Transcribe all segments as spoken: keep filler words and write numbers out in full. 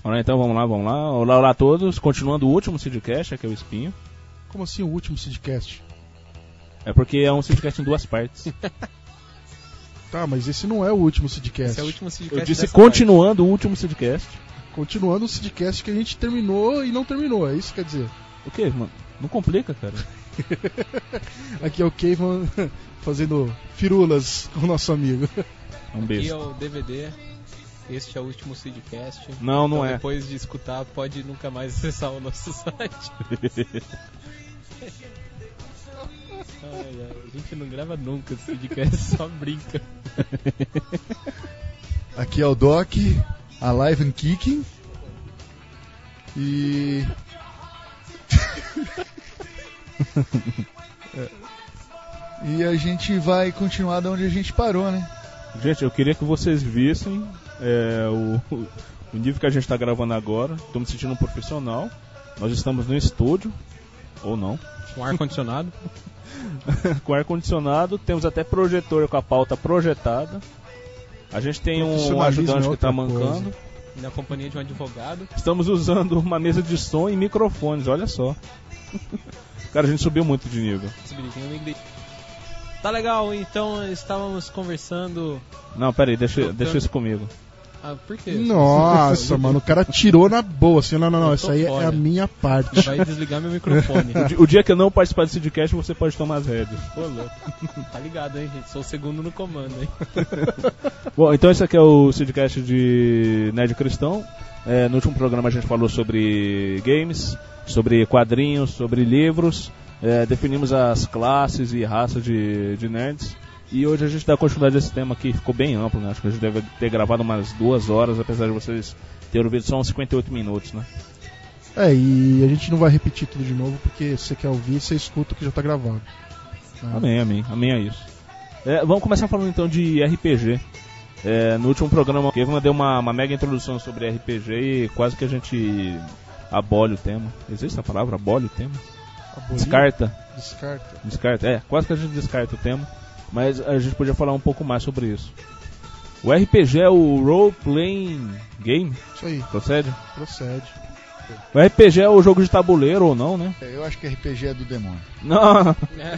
Olá, então vamos lá, vamos lá. Olá, olá a todos. Continuando o último Sidcast, aqui é o Espinho. Como assim o último Sidcast? É porque é um Sidcast em duas partes. Tá, mas esse não é o último Sidcast. Esse é o último Sidcast. Eu disse continuando parte. O último Sidcast. Continuando o Sidcast que a gente terminou e não terminou, é isso que quer dizer? O que, mano? Não complica, cara. Aqui é o Caveman fazendo firulas com o nosso amigo. Um beijo. Aqui é o D V D. Este é o último Sidcast. Não, não então, é. Depois de escutar, pode nunca mais acessar o nosso site. Ai, ai, a gente não grava nunca esse Sidcast, só brinca. Aqui é o Doc, Alive and Kicking. E... e a gente vai continuar de onde a gente parou, né? Gente, eu queria que vocês vissem é, o, o nível que a gente está gravando agora. Estou me sentindo um profissional. Nós estamos no estúdio, ou não. Com ar-condicionado. Com ar-condicionado. Temos até projetor com a pauta projetada. A gente tem um ajudante que está mancando. Na companhia de um advogado. Estamos usando uma mesa de som e microfones, olha só. Cara, a gente subiu muito de nível. Tá legal, então estávamos conversando... Não, pera aí, deixa, deixa isso comigo. Ah, por quê? Nossa, mano, o cara tirou na boa, assim, não, não, não, isso aí fora. É a minha parte. Vai desligar meu microfone. O dia que eu não participar desse podcast, você pode tomar as rédeas. Pô, louco. Tá ligado, hein, gente? Sou o segundo no comando, hein? Bom, então esse aqui é o Sidcast de Nerd Cristão. É, no último programa a gente falou sobre games, sobre quadrinhos, sobre livros. É, definimos as classes e raças de, de nerds. E hoje a gente dá continuidade a esse tema que ficou bem amplo, né? Acho que a gente deve ter gravado umas duas horas, apesar de vocês terem ouvido só uns cinquenta e oito minutos, né? É, e a gente não vai repetir tudo de novo, porque se você quer ouvir, você escuta o que já tá gravado. Né? Amém, amém, amém a isso. É, vamos começar falando então de R P G. É, no último programa o Kevin deu uma, uma mega introdução sobre R P G e quase que a gente abole o tema. Existe essa palavra? Abole o tema? Abolir? Descarta. Descarta. Descarta, é, quase que a gente descarta o tema. Mas a gente podia falar um pouco mais sobre isso. O R P G é o Role Playing Game? Isso aí. Procede? Procede. O R P G é o jogo de tabuleiro ou não, né? Eu acho que R P G é do demônio. Não.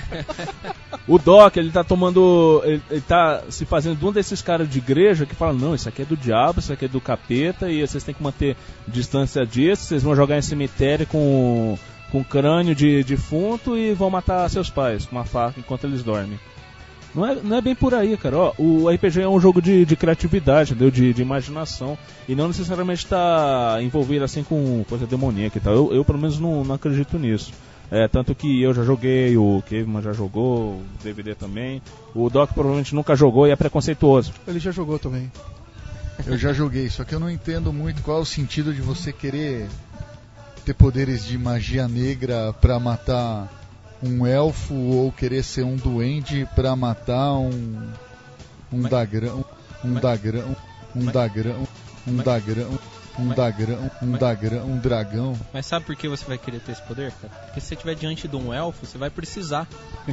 O Doc, ele tá tomando... Ele, ele tá se fazendo de um desses caras de igreja que fala, não, isso aqui é do diabo, isso aqui é do capeta, e vocês têm que manter distância disso, vocês vão jogar em cemitério com, com crânio de defunto e vão matar seus pais com uma faca enquanto eles dormem. Não é, não é bem por aí, cara. Ó, o R P G é um jogo de, de criatividade, entendeu? De, de imaginação. E não necessariamente está envolvido assim com coisa demoníaca e tal. Eu, eu pelo menos não, não acredito nisso. É, tanto que eu já joguei, o Caveman já jogou, o D V D também. O Doc provavelmente nunca jogou e é preconceituoso. Ele já jogou também. Eu já joguei, só que eu não entendo muito qual é o sentido de você querer ter poderes de magia negra pra matar um elfo ou querer ser um duende pra matar um um mas, dagrão, um mas, dagrão, um mas, dagrão, um mas, dagrão, um mas, dagrão, um mas, dagrão, um dragão. Mas sabe por que você vai querer ter esse poder, cara? Porque se você estiver diante de um elfo, você vai precisar.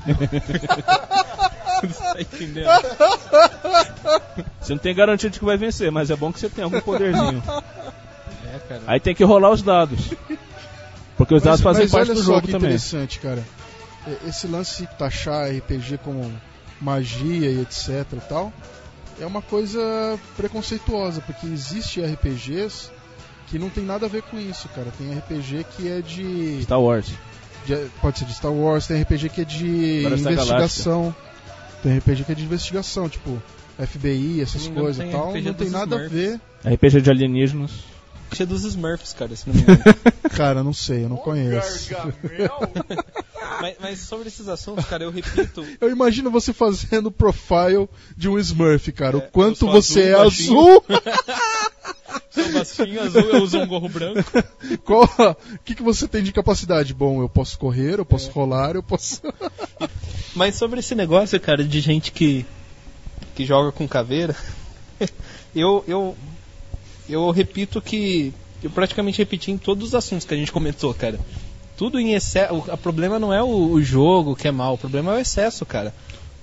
Você tá entendendo? Você não tem garantia de que vai vencer, mas é bom que você tenha algum poderzinho. É, cara. Aí tem que rolar os dados. Porque os dados mas, fazem mas parte olha do só jogo que também. Interessante, cara. Esse lance de taxar R P G como magia e etc e tal é uma coisa preconceituosa, porque existe R P Gs que não tem nada a ver com isso, cara. Tem R P G que é de... Star Wars. De, pode ser de Star Wars, tem R P G que é de Parece investigação. Tem R P G que é de investigação, tipo F B I, essas coisas e tal. Não tem nada a ver. R P G de alienígenas. É dos Smurfs, cara, se não me engano. Cara, não sei, eu não conheço. mas, mas sobre esses assuntos, cara, eu repito... Eu imagino você fazendo o profile de um Smurf, cara. É, o quanto você azul, é baixinho. azul... Sou baixinho, azul, eu uso um gorro branco. Qual... O que, que você tem de capacidade? Bom, eu posso correr, eu posso é. rolar, eu posso... Mas sobre esse negócio, cara, de gente que, que joga com caveira... eu... eu... Eu repito que... Eu praticamente repeti em todos os assuntos que a gente comentou, cara. Tudo em excesso... O problema não é o, o jogo que é mal. O problema é o excesso, cara.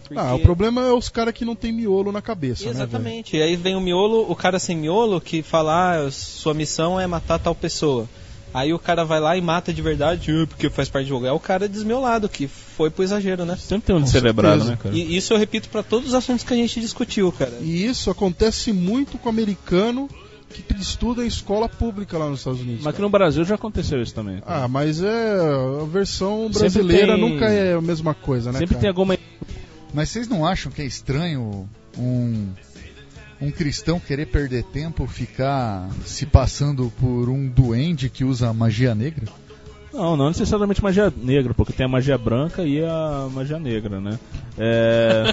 Porque... Ah, o problema é os caras que não tem miolo na cabeça, Exatamente. né, E aí vem o miolo, o cara sem miolo que fala, ah, sua missão é matar tal pessoa. Aí o cara vai lá e mata de verdade, uh, porque faz parte do jogo. É o cara desmiolado, que foi pro exagero, né? Sempre tem um celebrado, né, cara? E isso eu repito pra todos os assuntos que a gente discutiu, cara. E isso acontece muito com o americano que estuda em escola pública lá nos Estados Unidos. Mas aqui no Brasil já aconteceu isso também. Cara. Ah, mas é a versão brasileira tem... nunca é a mesma coisa, né, Sempre cara? tem alguma... Mas vocês não acham que é estranho um, um cristão querer perder tempo, ficar se passando por um duende que usa magia negra? Não, não necessariamente magia negra, porque tem a magia branca e a magia negra, né? É...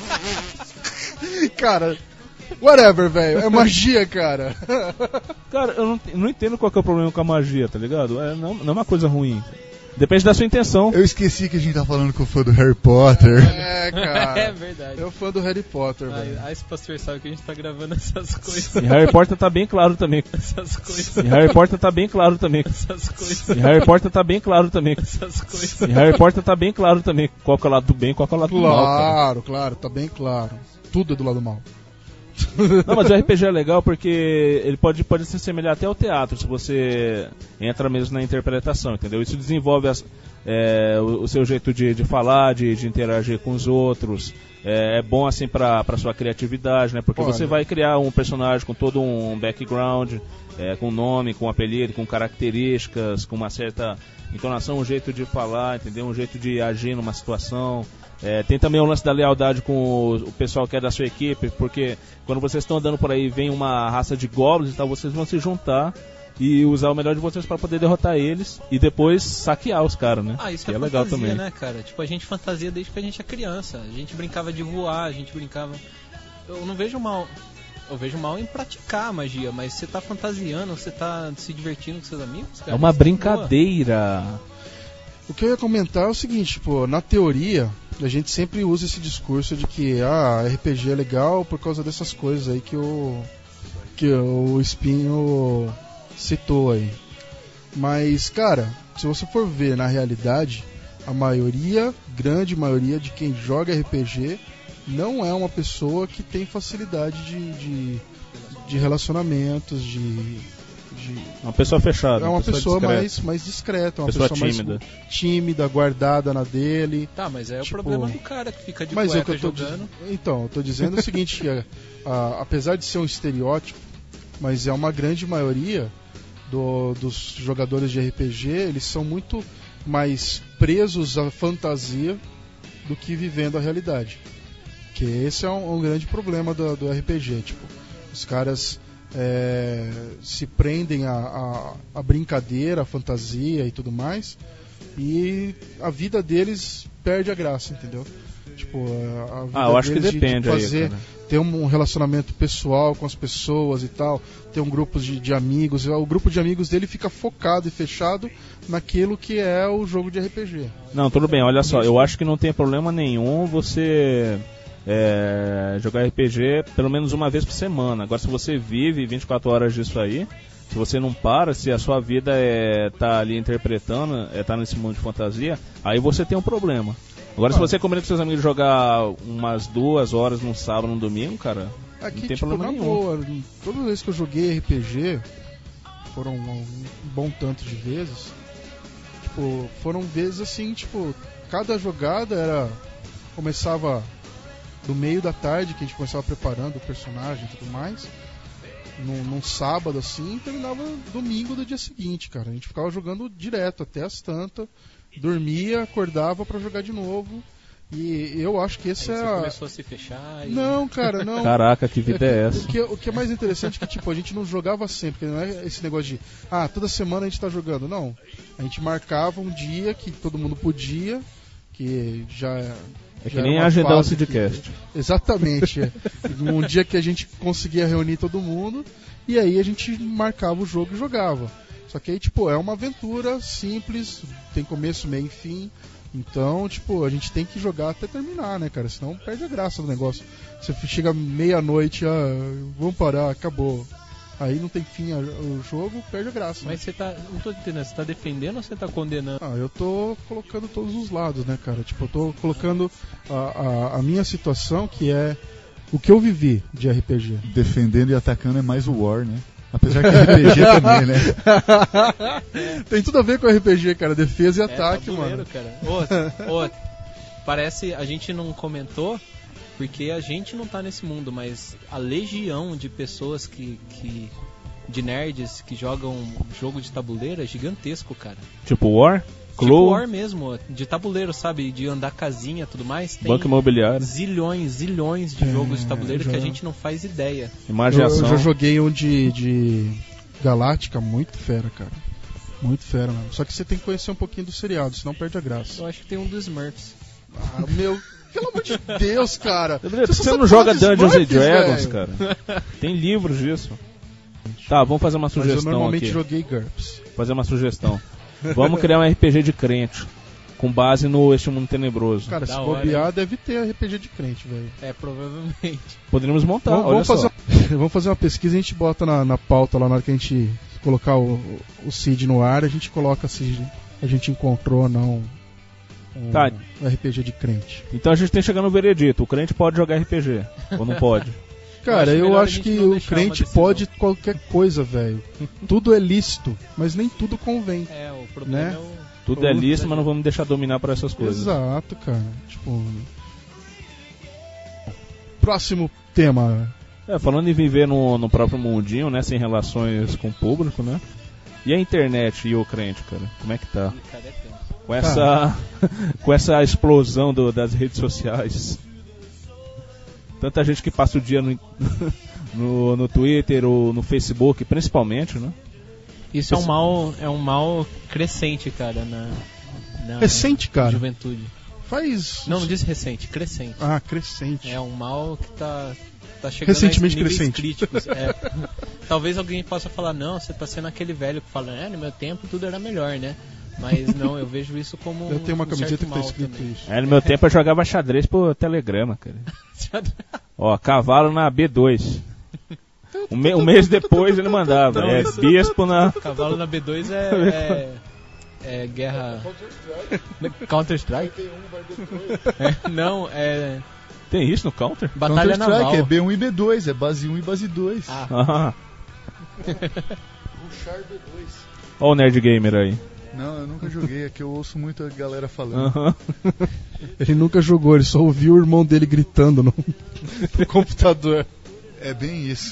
Cara, whatever, velho. É magia, cara. Cara, eu não, não entendo qual que é o problema com a magia, tá ligado? É, não, não é uma coisa ruim. Depende da sua intenção. Eu esqueci que a gente tá falando com o fã do Harry Potter. É, cara. É verdade. Eu fã do Harry Potter, Ai, velho. ai, esse pastor sabe que a gente tá gravando essas coisas. E Harry Potter tá bem claro também. Essas coisas. E Harry Potter tá bem claro também. Essas coisas. E Harry Potter tá bem claro também. Essas coisas. E Harry Potter tá bem claro também. Qual que é o lado do bem e qual que é o lado do mal, cara. Claro, claro, tá bem claro. Tudo é do lado mal. Não, mas o R P G é legal porque ele pode, pode se assemelhar até ao teatro, se você entra mesmo na interpretação, entendeu? Isso desenvolve as, é, o, o seu jeito de, de falar, de, de interagir com os outros. É, é bom assim pra, pra sua criatividade, né? Porque Olha. você vai criar um personagem com todo um background, é, com nome, com apelido, com características, com uma certa entonação, um jeito de falar, entendeu? Um jeito de agir numa situação. É, tem também o lance da lealdade com o, o pessoal que é da sua equipe, porque quando vocês estão andando por aí e vem uma raça de goblins e tal, vocês vão se juntar e usar o melhor de vocês para poder derrotar eles e depois saquear os caras, né? Ah, isso que é, é legal fantasia, também. né, cara? Tipo, a gente fantasia desde que a gente é criança. A gente brincava de voar, a gente brincava... Eu não vejo mal... Eu vejo mal em praticar a magia, mas você tá fantasiando, você tá se divertindo com seus amigos, cara. É uma isso brincadeira. O que eu ia comentar é o seguinte, tipo, na teoria, a gente sempre usa esse discurso de que ah, R P G é legal por causa dessas coisas aí que o que o Espinho citou aí. Mas, cara, se você for ver na realidade, a maioria, grande maioria de quem joga R P G não é uma pessoa que tem facilidade de, de, de relacionamentos, de... De... Uma pessoa fechada. É uma pessoa, pessoa mais, mais discreta, uma pessoa, pessoa tímida. mais tímida, guardada na dele. Tá, mas é Tipo, o problema do cara que fica de mas cueca o que eu tô jogando. diz... Então, eu tô dizendo é o seguinte, que, a, apesar de ser um estereótipo, mas é uma grande maioria do, dos jogadores de R P G, eles são muito mais presos à fantasia do que vivendo a realidade. Que esse é um, um grande problema do, do R P G. Tipo, os caras é, se prendem à a, a, a brincadeira, a fantasia e tudo mais, e a vida deles perde a graça, entendeu? Tipo, a vida ah, eu acho que deles depende de, de fazer, aí, cara. ter um relacionamento pessoal com as pessoas e tal, ter um grupo de, de amigos. O grupo de amigos dele fica focado e fechado naquilo que é o jogo de R P G. Não, tudo bem, olha só, eu acho que não tem problema nenhum você é, jogar R P G pelo menos uma vez por semana. Agora, se você vive vinte e quatro horas disso aí, se você não para, se a sua vida é tá ali interpretando, é tá nesse mundo de fantasia, aí você tem um problema. Agora, ah. se você combina com seus amigos jogar umas duas horas num sábado, num domingo, cara, aqui, não tem tipo, problema na nenhum. Boa, todas as vezes que eu joguei R P G, foram um bom tanto de vezes, tipo, foram vezes assim, tipo, cada jogada era, começava do meio da tarde, que a gente começava preparando o personagem e tudo mais, num, num sábado assim, e terminava domingo do dia seguinte, cara. A gente ficava jogando direto até as tantas, dormia, acordava pra jogar de novo. E eu acho que esse Aí é. Você a... começou a se fechar e... Não, cara, não. Caraca, que vida é, é essa? O que, o que é mais interessante é que, tipo, a gente não jogava sempre, não é esse negócio de, ah, toda semana a gente tá jogando. Não. A gente marcava um dia que todo mundo podia, que já. É que nem agendar um Sidcast. Que... Exatamente. É. Um dia que a gente conseguia reunir todo mundo, e aí a gente marcava o jogo e jogava. Só que aí, tipo, é uma aventura simples, tem começo, meio e fim. Então, tipo, a gente tem que jogar até terminar, né, cara? Senão perde a graça do negócio. Você chega meia-noite, ah, vamos parar, acabou. Aí não tem fim o jogo, perde a graça. Mas você tá, não tô entendendo, você tá defendendo ou você tá condenando? Ah, eu tô colocando todos os lados, né, cara? Tipo, eu tô colocando a, a, a minha situação, que é o que eu vivi de R P G. Defendendo e atacando é mais o War, né? Apesar que R P G também, né? Tem tudo a ver com R P G, cara. Defesa e É, ataque, tabuleiro, mano. cara. Ô, ô, parece, a gente não comentou, porque a gente não tá nesse mundo, mas a legião de pessoas que, que de nerds que jogam jogo de tabuleiro é gigantesco, cara. Tipo War? Tipo Clow? War mesmo, de tabuleiro, sabe? De andar casinha e tudo mais. Tem Banco imobiliário. zilhões, zilhões de É, jogos de tabuleiro já- que a gente não faz ideia. Eu, Imaginação. eu já joguei um de, de Galáctica, muito fera, cara. Muito fera mesmo. Só que você tem que conhecer um pouquinho do seriado, senão perde a graça. Eu acho que tem um dos Smurfs. Ah, meu... Pelo amor de Deus, cara. Você, só não sabe joga falar de Dungeons and Smurfs, Dragons, velho. cara. Tem livros disso. Tá, vamos fazer uma Mas eu sugestão normalmente aqui. joguei GURPS. Fazer uma sugestão. Vamos criar um R P G de crente. Com base no Este Mundo Tenebroso. Cara, Da se hora, bobear, hein? deve ter R P G de crente, velho. É, provavelmente. Poderíamos montar, Vamos, olha vamos, só. fazer, vamos fazer uma pesquisa e a gente bota na, na pauta lá na hora que a gente colocar o, o Cid no ar, a gente coloca se a gente encontrou ou não um, Tá. um R P G de crente. Então a gente tem que chegar no veredito. O crente pode jogar R P G. Ou não pode? Cara, acho eu melhor a acho gente que não o deixar uma crente decisão. pode qualquer coisa, velho. Tudo é lícito, mas nem tudo convém. É, o problema Né? é o... Tudo é Tudo, lícito, né, mas não gente? vamos deixar dominar por essas coisas. Exato, cara. Tipo. Próximo tema. É, falando em viver no, no próprio mundinho, né? Sem relações com o público, né? E a internet e o crente, cara? Como é que tá? Ih, cara, é tenso. Com essa, com essa explosão do- das redes sociais. Tanta gente que passa o dia no, no, no Twitter ou no Facebook, principalmente, né? Isso é um mal, é um mal crescente, cara, na, na Recente, cara. juventude. Faz. Não, não disse recente, crescente. Ah, crescente. É um mal que tá, tá chegando Recentemente a níveis crescente. críticos. É. Talvez alguém possa falar, não, você tá sendo aquele velho que fala, é, no meu tempo tudo era melhor, né? Mas não, eu vejo isso como Eu tenho uma um camiseta certo que tá mal escrito também. isso. Aí no meu tempo eu jogava xadrez por telegrama, cara. Ó, cavalo na B dois. Um, me- um mês depois ele mandava. Não, É, isso- bispo na. Cavalo na B dois é, é, é guerra... Counter-Strike? É, não, é Tem isso no Counter? batalha naval. Counter-Strike é B um e B dois, é base um e base dois. Ah, Ah, Rushar B dois. ó o Nerd Gamer aí. Não, eu nunca joguei, é que eu ouço muito a galera falando. Aham. Ele nunca jogou, ele só ouviu o irmão dele gritando no, no computador. É bem isso.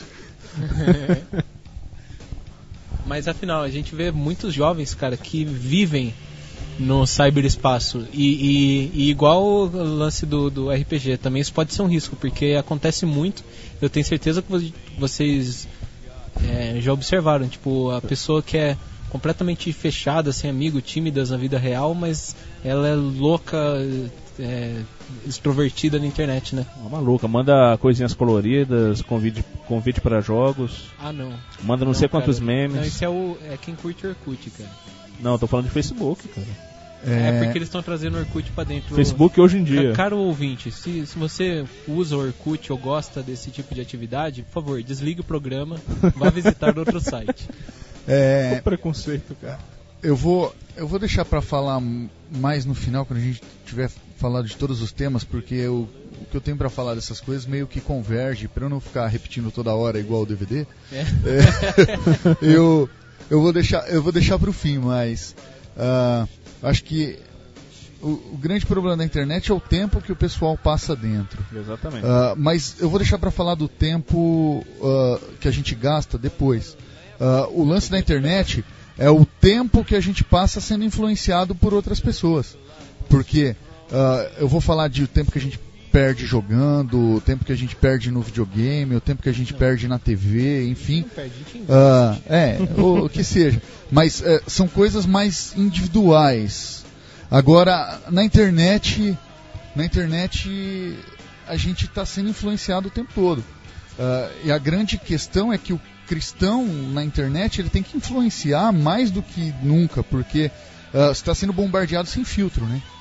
mas afinal, a gente vê muitos jovens, cara, que vivem no cyberespaço. E, e, e igual o lance do, do R P G, também isso pode ser um risco, porque acontece muito. Eu tenho certeza que vo- vocês é, já observaram, tipo, a pessoa que é completamente fechada, sem amigo, tímida na vida real, mas ela é louca, é, extrovertida na internet, né? Uma maluca, manda coisinhas coloridas, convite, convite para jogos, Ah, não. manda não, sei cara. quantos memes. Não, esse é, o, é quem curte Orkut, cara. Não, eu tô falando de Facebook, cara. É, porque eles estão trazendo Orkut pra dentro. Facebook hoje em dia. Ca- Caro ouvinte, se, se você usa o Orkut ou gosta desse tipo de atividade, por favor, desligue o programa, vá visitar outro site. É, Preconceito, cara. eu vou, eu vou deixar pra falar m- mais no final, quando a gente tiver falado de todos os temas, porque eu- o que eu tenho pra falar dessas coisas meio que converge, pra eu não ficar repetindo toda hora igual o D V D. É. É, eu, eu vou deixar, eu vou deixar pro fim, mas ah, acho que o, o grande problema da internet é o tempo que o pessoal passa dentro. Exatamente. Ah, mas eu vou deixar para falar do tempo ah, que a gente gasta depois. Ah, o lance da internet é o tempo que a gente passa sendo influenciado por outras pessoas. Porque ah, eu vou falar de o tempo que a gente perde jogando, o tempo que a gente perde no videogame, o tempo que a gente perde na T V, enfim. Não perde, a gente investe. Ah, é, o, o que seja. Mas eh, são coisas mais individuais. Agora, na internet, na internet a gente está sendo influenciado o tempo todo. Ah, e a grande questão é que o cristão na internet ele tem que influenciar mais do que nunca, porque ah, você está sendo bombardeado sem filtro, né?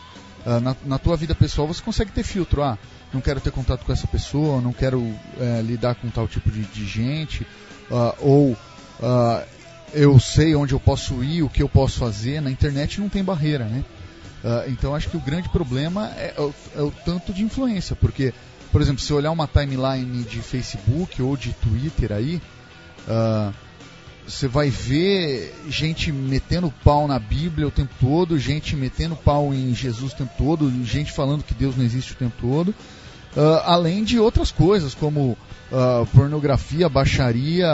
Uh, na, na tua vida pessoal você consegue ter filtro. Ah, não quero ter contato com essa pessoa, não quero é, lidar com tal tipo de, de gente, uh, ou uh, eu sei onde eu posso ir, o que eu posso fazer. Na internet não tem barreira, né? Uh, então acho que o grande problema é, é, o, é o tanto de influência, porque, por exemplo, se olhar uma timeline de Facebook ou de Twitter aí, uh, você vai ver gente metendo pau na Bíblia o tempo todo, gente metendo pau em Jesus o tempo todo, gente falando que Deus não existe o tempo todo, uh, além de outras coisas como uh, pornografia, baixaria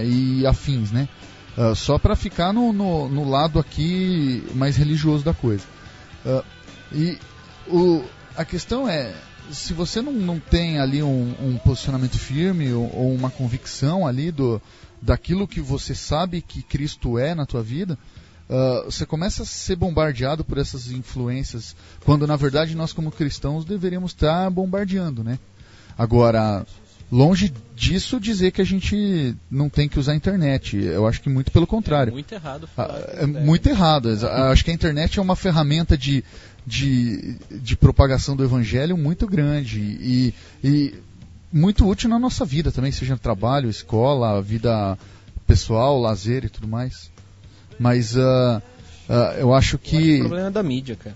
e afins, né? Uh, só para ficar no, no, no lado aqui mais religioso da coisa. Uh, e o, a questão é, se você não, não tem ali um, um posicionamento firme ou, ou uma convicção ali do daquilo que você sabe que Cristo é na tua vida, uh, você começa a ser bombardeado por essas influências, quando na verdade nós como cristãos deveríamos estar bombardeando, né? Agora, longe disso dizer que a gente não tem que usar a internet. Eu acho que muito pelo contrário. É muito errado falar uh, É muito errado. Eu acho que a internet é uma ferramenta de, de, de propagação do evangelho muito grande e, e muito útil na nossa vida também, seja no trabalho, escola, vida pessoal, lazer e tudo mais. Mas uh, uh, eu acho que... Eu acho que o problema é da mídia, cara.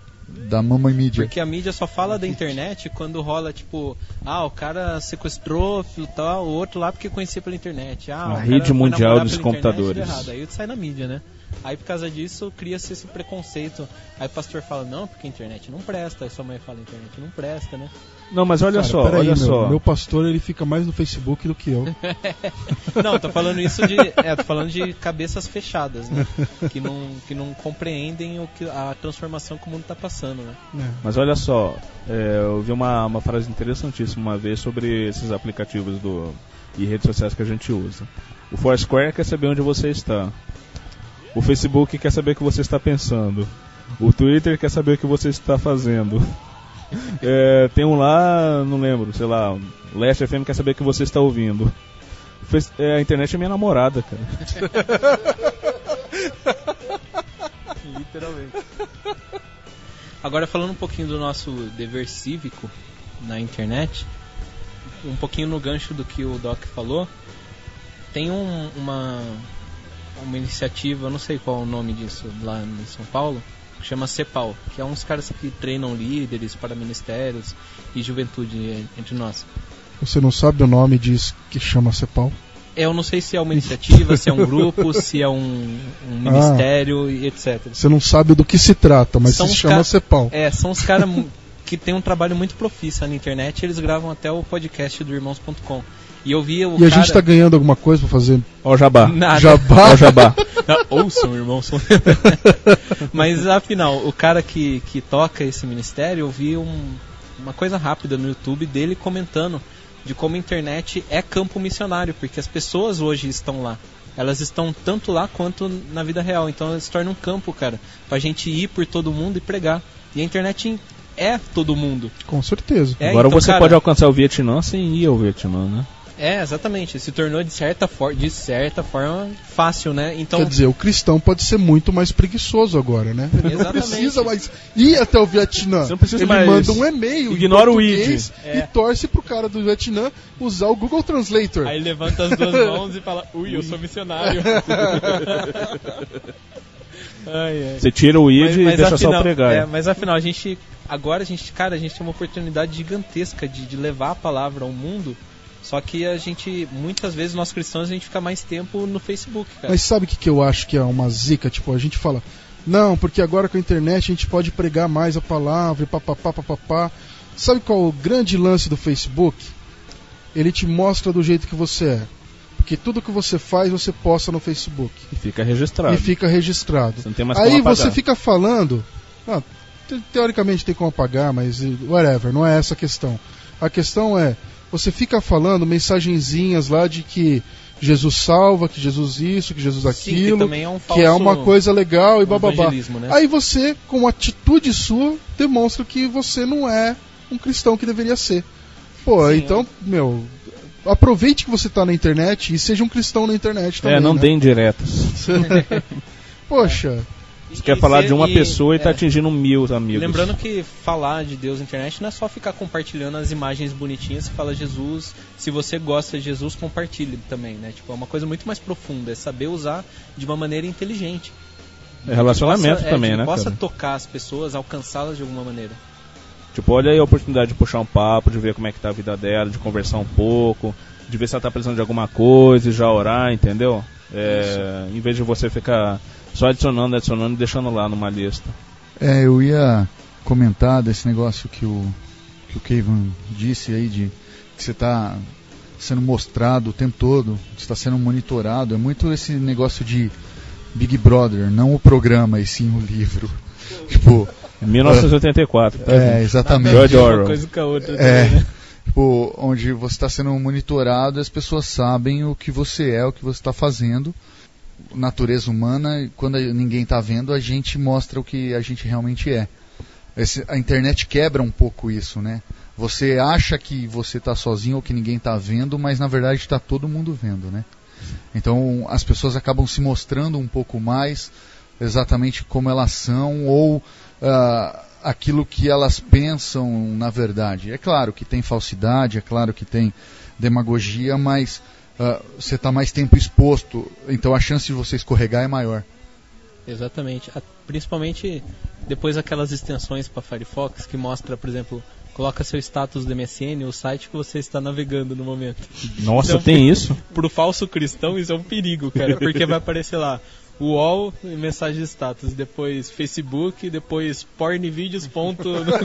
Da mamãe mídia. Porque a mídia só fala da internet quando rola, tipo, ah, o cara sequestrou tal, o outro lá porque conhecia pela internet. Ah, a rede mundial dos computadores. Internet, aí sai na mídia, né? Aí por causa disso cria-se esse preconceito. Aí o pastor fala, não, porque a internet não presta. Aí sua mãe fala, a internet não presta, né? Não, mas olha Cara, só, peraí, olha meu, só. Meu pastor, ele fica mais no Facebook do que eu. Não, tô falando isso de, é, tô falando de cabeças fechadas, né? Que não, que não compreendem o que, a transformação que o mundo tá passando, né? É. Mas olha só, é, eu vi uma, uma frase interessantíssima uma vez sobre esses aplicativos do, e redes sociais que a gente usa. O Foursquare quer saber onde você está. O Facebook quer saber o que você está pensando. O Twitter quer saber o que você está fazendo. É, tem um lá, não lembro, sei lá, o Last F M quer saber o que você está ouvindo. Fez, é, a internet é minha namorada, cara. Literalmente. Agora falando um pouquinho do nosso dever cívico na internet, um pouquinho no gancho do que o Doc falou, tem um, uma, uma iniciativa, eu não sei qual é o nome disso lá em São Paulo, que chama CEPAL, que é uns caras que treinam líderes para ministérios e juventude entre nós. Você não sabe o nome disso que chama CEPAL? Eu não sei se é uma iniciativa, se é um grupo, se é um, um ministério ah, e etcétera. Você não sabe do que se trata, mas são se chama CEPAL. É, são os caras que tem um trabalho muito profício na internet, eles gravam até o podcast do irmãos ponto com. E eu vi o E a cara... gente tá ganhando alguma coisa pra fazer? Ó o jabá. Nada. Jabá? Ó o jabá. Ouçam, irmãos. Mas afinal, o cara que, que toca esse ministério, eu vi um, uma coisa rápida no YouTube dele comentando de como a internet é campo missionário, porque as pessoas hoje estão lá. Elas estão tanto lá quanto na vida real. Então elas se tornam um campo, cara, pra gente ir por todo mundo e pregar. E a internet é todo mundo. Com certeza. É, Agora então, você cara, pode alcançar o Vietnã sem ir ao Vietnã, né? É, exatamente. Se tornou de certa, for- de certa forma fácil, né? Então, Quer dizer, o cristão pode ser muito mais preguiçoso agora, né? Ele não Exatamente. precisa mais ir até o Vietnã. Você não precisa Ele mais- manda um e-mail Ignora em o I D. português É. e torce pro cara do Vietnã usar o Google Translator. aí levanta as duas mãos e fala, ui, eu sou missionário. ai, ai. Você tira o I D e deixa afinal, só pregar. é, mas afinal, a gente. Agora a gente, cara, a gente tem uma oportunidade gigantesca de, de levar a palavra ao mundo. Só que a gente, muitas vezes, nós cristãos, a gente fica mais tempo no Facebook, cara. Mas sabe o que, que eu acho que é uma zica? Tipo, a gente fala, não, porque agora com a internet a gente pode pregar mais a palavra e papapá, papapá. Sabe qual é o grande lance do Facebook? Ele te mostra do jeito que você é. Porque tudo que você faz, você posta no Facebook. E fica registrado. E fica registrado. Você não tem mais Aí como apagar. você fica falando... Ah, te- teoricamente tem como apagar, mas whatever, não é essa a questão. A questão é, você fica falando mensagenzinhas lá de que Jesus salva, que Jesus isso, que Jesus Sim, aquilo, que também é um que é falso uma coisa legal e bababá. evangelismo, né? Aí você, com atitude sua, demonstra que você não é um cristão que deveria ser. Pô, Sim, então, meu, aproveite que você tá na internet e seja um cristão na internet também. É, não né? dê indiretas. Poxa, Você quer falar ser- de uma e- pessoa e tá é. atingindo mil amigos. Lembrando que falar de Deus na internet não é só ficar compartilhando as imagens bonitinhas que fala Jesus. Se você gosta de Jesus, compartilhe também, né? Tipo, é uma coisa muito mais profunda, é saber usar de uma maneira inteligente. É relacionamento Possa- é, também, de- né, possa cara? tocar as pessoas, alcançá-las de alguma maneira. Tipo, olha aí a oportunidade de puxar um papo, de ver como é que tá a vida dela, de conversar um pouco, de ver se ela tá precisando de alguma coisa e já orar, entendeu? É, em vez de você ficar só adicionando, adicionando e deixando lá numa lista. É, eu ia comentar desse negócio que o, que o Kevin disse aí, de que você está sendo mostrado o tempo todo, você está sendo monitorado. É muito esse negócio de Big Brother, não o programa, e sim o livro. Tipo, mil novecentos e oitenta e quatro, tá, é, gente? exatamente. George Uma Orwell. coisa com a outra É, também, né? tipo, onde você está sendo monitorado, as pessoas sabem o que você é, o que você está fazendo. Natureza humana, quando ninguém está vendo, a gente mostra o que a gente realmente é. Esse, a internet quebra um pouco isso, né? Você acha que você está sozinho ou que ninguém está vendo, mas na verdade está todo mundo vendo, né? Então as pessoas acabam se mostrando um pouco mais exatamente como elas são ou uh, aquilo que elas pensam na verdade. É claro que tem falsidade, é claro que tem demagogia, mas uh, você está mais tempo exposto, então a chance de você escorregar é maior. Exatamente. A- Principalmente depois aquelas extensões para Firefox que mostra, por exemplo, coloca seu status do M S N, o site que você está navegando no momento. Nossa, Então, tem isso? Pro falso cristão isso é um perigo, cara, porque vai aparecer lá U O L, mensagem de status, depois Facebook, depois pornvideos ponto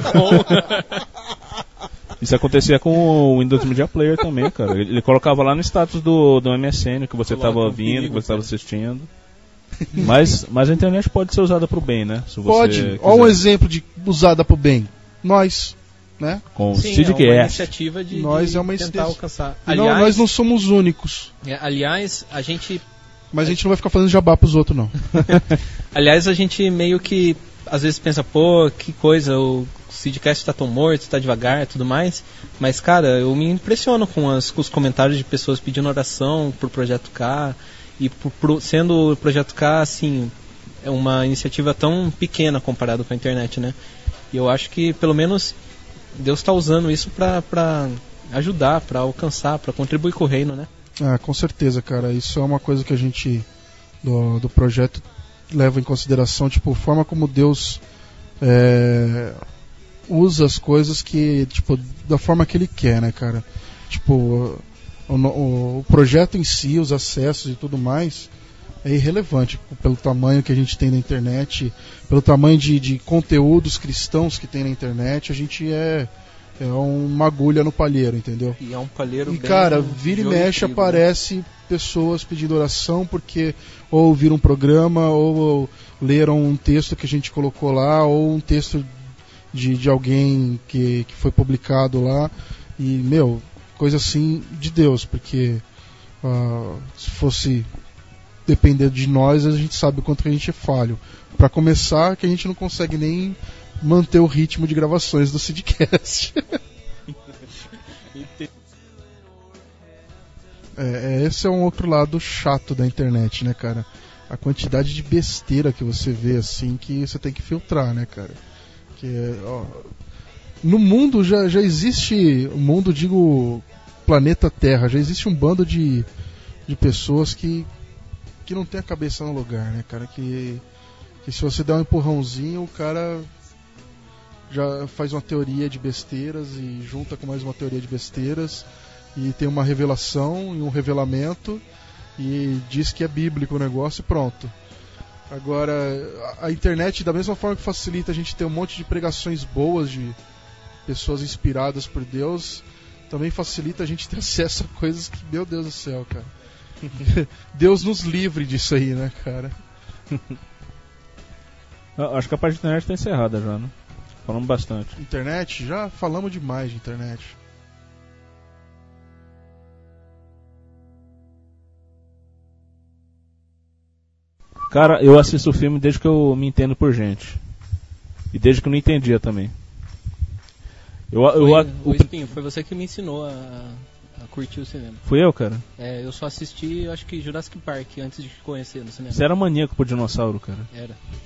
com. Isso acontecia com o Windows Media Player também, cara. Ele ele colocava lá no status do, do M S N que você Coloca estava um ouvindo, perigo, que você estava cara. assistindo. Mas, mas a internet pode ser usada pro bem, né? Se você Pode. quiser. Olha um exemplo de usada pro bem. Nós, né? Com o Sim, é uma Sidcast. iniciativa de, Nós de é uma tentar iniciativa. alcançar. E não, Aliás, nós não somos únicos. é, aliás, a gente Mas a gente não vai ficar fazendo jabá pros outros, não. Aliás, a gente meio que às vezes pensa, pô, que coisa, o Sidcast tá tão morto, tá devagar e tudo mais. Mas, cara, eu me impressiono com, as, com os comentários de pessoas pedindo oração pro Projeto K. E por, por- sendo o Projeto K, assim, é uma iniciativa tão pequena comparado com a internet, né? E eu acho que, pelo menos, Deus está usando isso pra, pra ajudar, pra alcançar, pra contribuir com o reino, né? Ah, com certeza, cara. Isso é uma coisa que a gente do, do projeto leva em consideração, tipo, a forma como Deus é, usa as coisas que, tipo, da forma que Ele quer, né, cara? Tipo, o, o, o projeto em si, os acessos e tudo mais, é irrelevante pelo tamanho que a gente tem na internet, pelo tamanho de, de conteúdos cristãos que tem na internet, a gente é, é uma agulha no palheiro, entendeu? E é um palheiro E bem cara, vira e joio mexe trigo, né? aparece pessoas pedindo oração porque ou ouviram um programa ou, ou leram um texto que a gente colocou lá ou um texto de, de alguém que, que foi publicado lá e, meu, coisa assim de Deus, porque uh, se fosse depender de nós, a gente sabe o quanto que a gente é falho. Pra começar, que a gente não consegue nem manter o ritmo de gravações do Sidcast. É, é, esse é um outro lado chato da internet, né, cara? A quantidade de besteira que você vê, assim, que você tem que filtrar, né, cara? Que, ó, no mundo já, já existe, o mundo, digo, planeta Terra, já existe um bando de, de pessoas que, que não tem a cabeça no lugar, né, cara? Que, que se você der um empurrãozinho, o cara já faz uma teoria de besteiras e junta com mais uma teoria de besteiras e tem uma revelação e um revelamento e diz que é bíblico o negócio e pronto. Agora, a, a internet, da mesma forma que facilita a gente ter um monte de pregações boas de pessoas inspiradas por Deus, também facilita a gente ter acesso a coisas que, meu Deus do céu, cara. Deus nos livre disso aí, né, cara? Eu acho que a parte da internet tá encerrada já, né? Falamos bastante. Internet, já falamos demais de internet. Cara, eu assisto o filme desde que eu me entendo por gente. E desde que eu não entendia também. Eu, eu, Foi, o, o Espinho, foi você que me ensinou a, a curtir o cinema. Fui eu, cara. É, eu só assisti, acho que Jurassic Park antes de conhecer no cinema. Você era maníaco por dinossauro, cara. Era.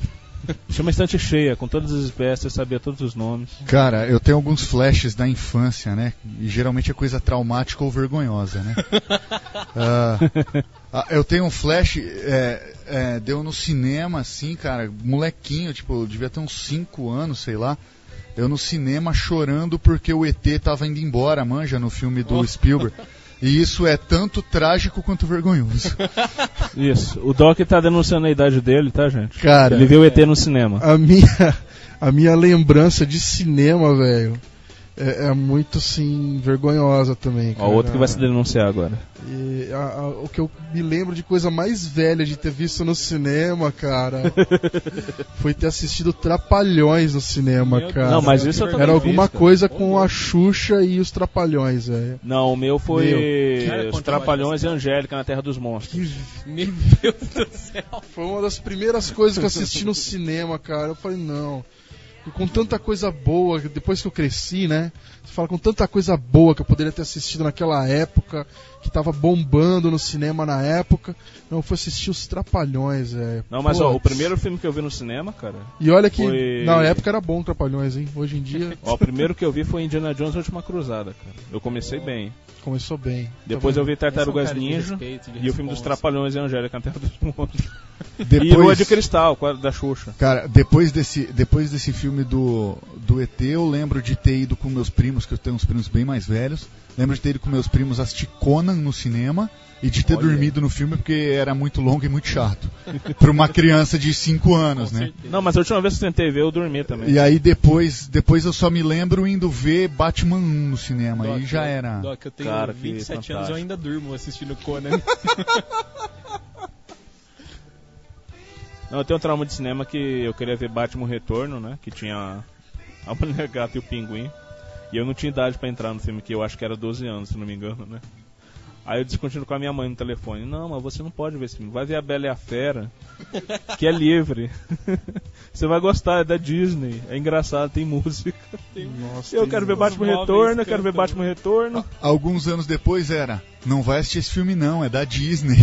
Tinha uma estante cheia, com todas as espécies, eu sabia todos os nomes. Cara, eu tenho alguns flashes da infância, né? E geralmente é coisa traumática ou vergonhosa, né? uh, eu tenho um flash, é, é, deu no cinema, assim, cara, molequinho, tipo, eu devia ter uns cinco anos, sei lá. Eu no cinema chorando porque o E T tava indo embora, manja, no filme do oh. Spielberg. E isso é tanto trágico quanto vergonhoso. Isso. O Doc tá denunciando a idade dele, tá, gente? Cara, ele viu o E T no cinema. A minha, a minha lembrança de cinema, velho, é, é muito, assim, vergonhosa também. Ó, o outro que vai se denunciar agora. E a, a, o que eu me lembro de coisa mais velha de ter visto no cinema, cara, foi ter assistido Trapalhões no cinema, Meu cara. Não, mas isso eu também Era alguma fiz, coisa com a Xuxa e os Trapalhões, velho. Não, o meu foi meu. Os Trapalhões e Angélica na Terra dos Monstros. Meu Deus do céu. Foi uma das primeiras coisas que eu assisti no cinema, cara. Eu falei, não. E com tanta coisa boa, depois que eu cresci, né? Você fala com tanta coisa boa que eu poderia ter assistido naquela época, que tava bombando no cinema na época. Não, eu fui assistir os Trapalhões, velho. Não, mas ó, o primeiro filme que eu vi no cinema, cara... E olha que foi... na época era bom Trapalhões, hein? Hoje em dia... Ó, o primeiro que eu vi foi Indiana Jones e a Última Cruzada, cara. Eu comecei bem. Começou bem. Depois tá eu vi Tartarugas é um cara de Ninja respeito, de e o filme dos Trapalhões e Angélica na Terra dos Monstros. Depois, e Lua de Cristal, da Xuxa. Cara, depois desse, depois desse filme do, do E T, eu lembro de ter ido com meus primos, que eu tenho uns primos bem mais velhos. Lembro de ter ido com meus primos assistir Conan no cinema e de ter Olha. dormido no filme porque era muito longo e muito chato. Pra uma criança de cinco anos, né? Não, mas a última vez que eu tentei ver, eu dormi também. E aí depois, depois eu só me lembro indo ver Batman um no cinema. Doc, aí já era... Doc, eu tenho Cara, vinte e sete que anos e eu fantástico. ainda durmo assistindo Conan. Não, eu tenho um trauma de cinema que eu queria ver Batman Retorno, né? Que tinha a Mulher Gata e o Pinguim. E eu não tinha idade pra entrar no filme, que eu acho que era doze anos, se não me engano, né? Aí eu discutindo com a minha mãe no telefone. Não, mas você não pode ver esse filme. Vai ver A Bela e a Fera, que é livre. Você vai gostar, é da Disney. É engraçado, tem música. Nossa, Eu tem quero ver uns Batman móveis Retorno, eu quero ver cantando. Batman Retorno. Alguns anos depois era, não vai assistir esse filme não, é da Disney.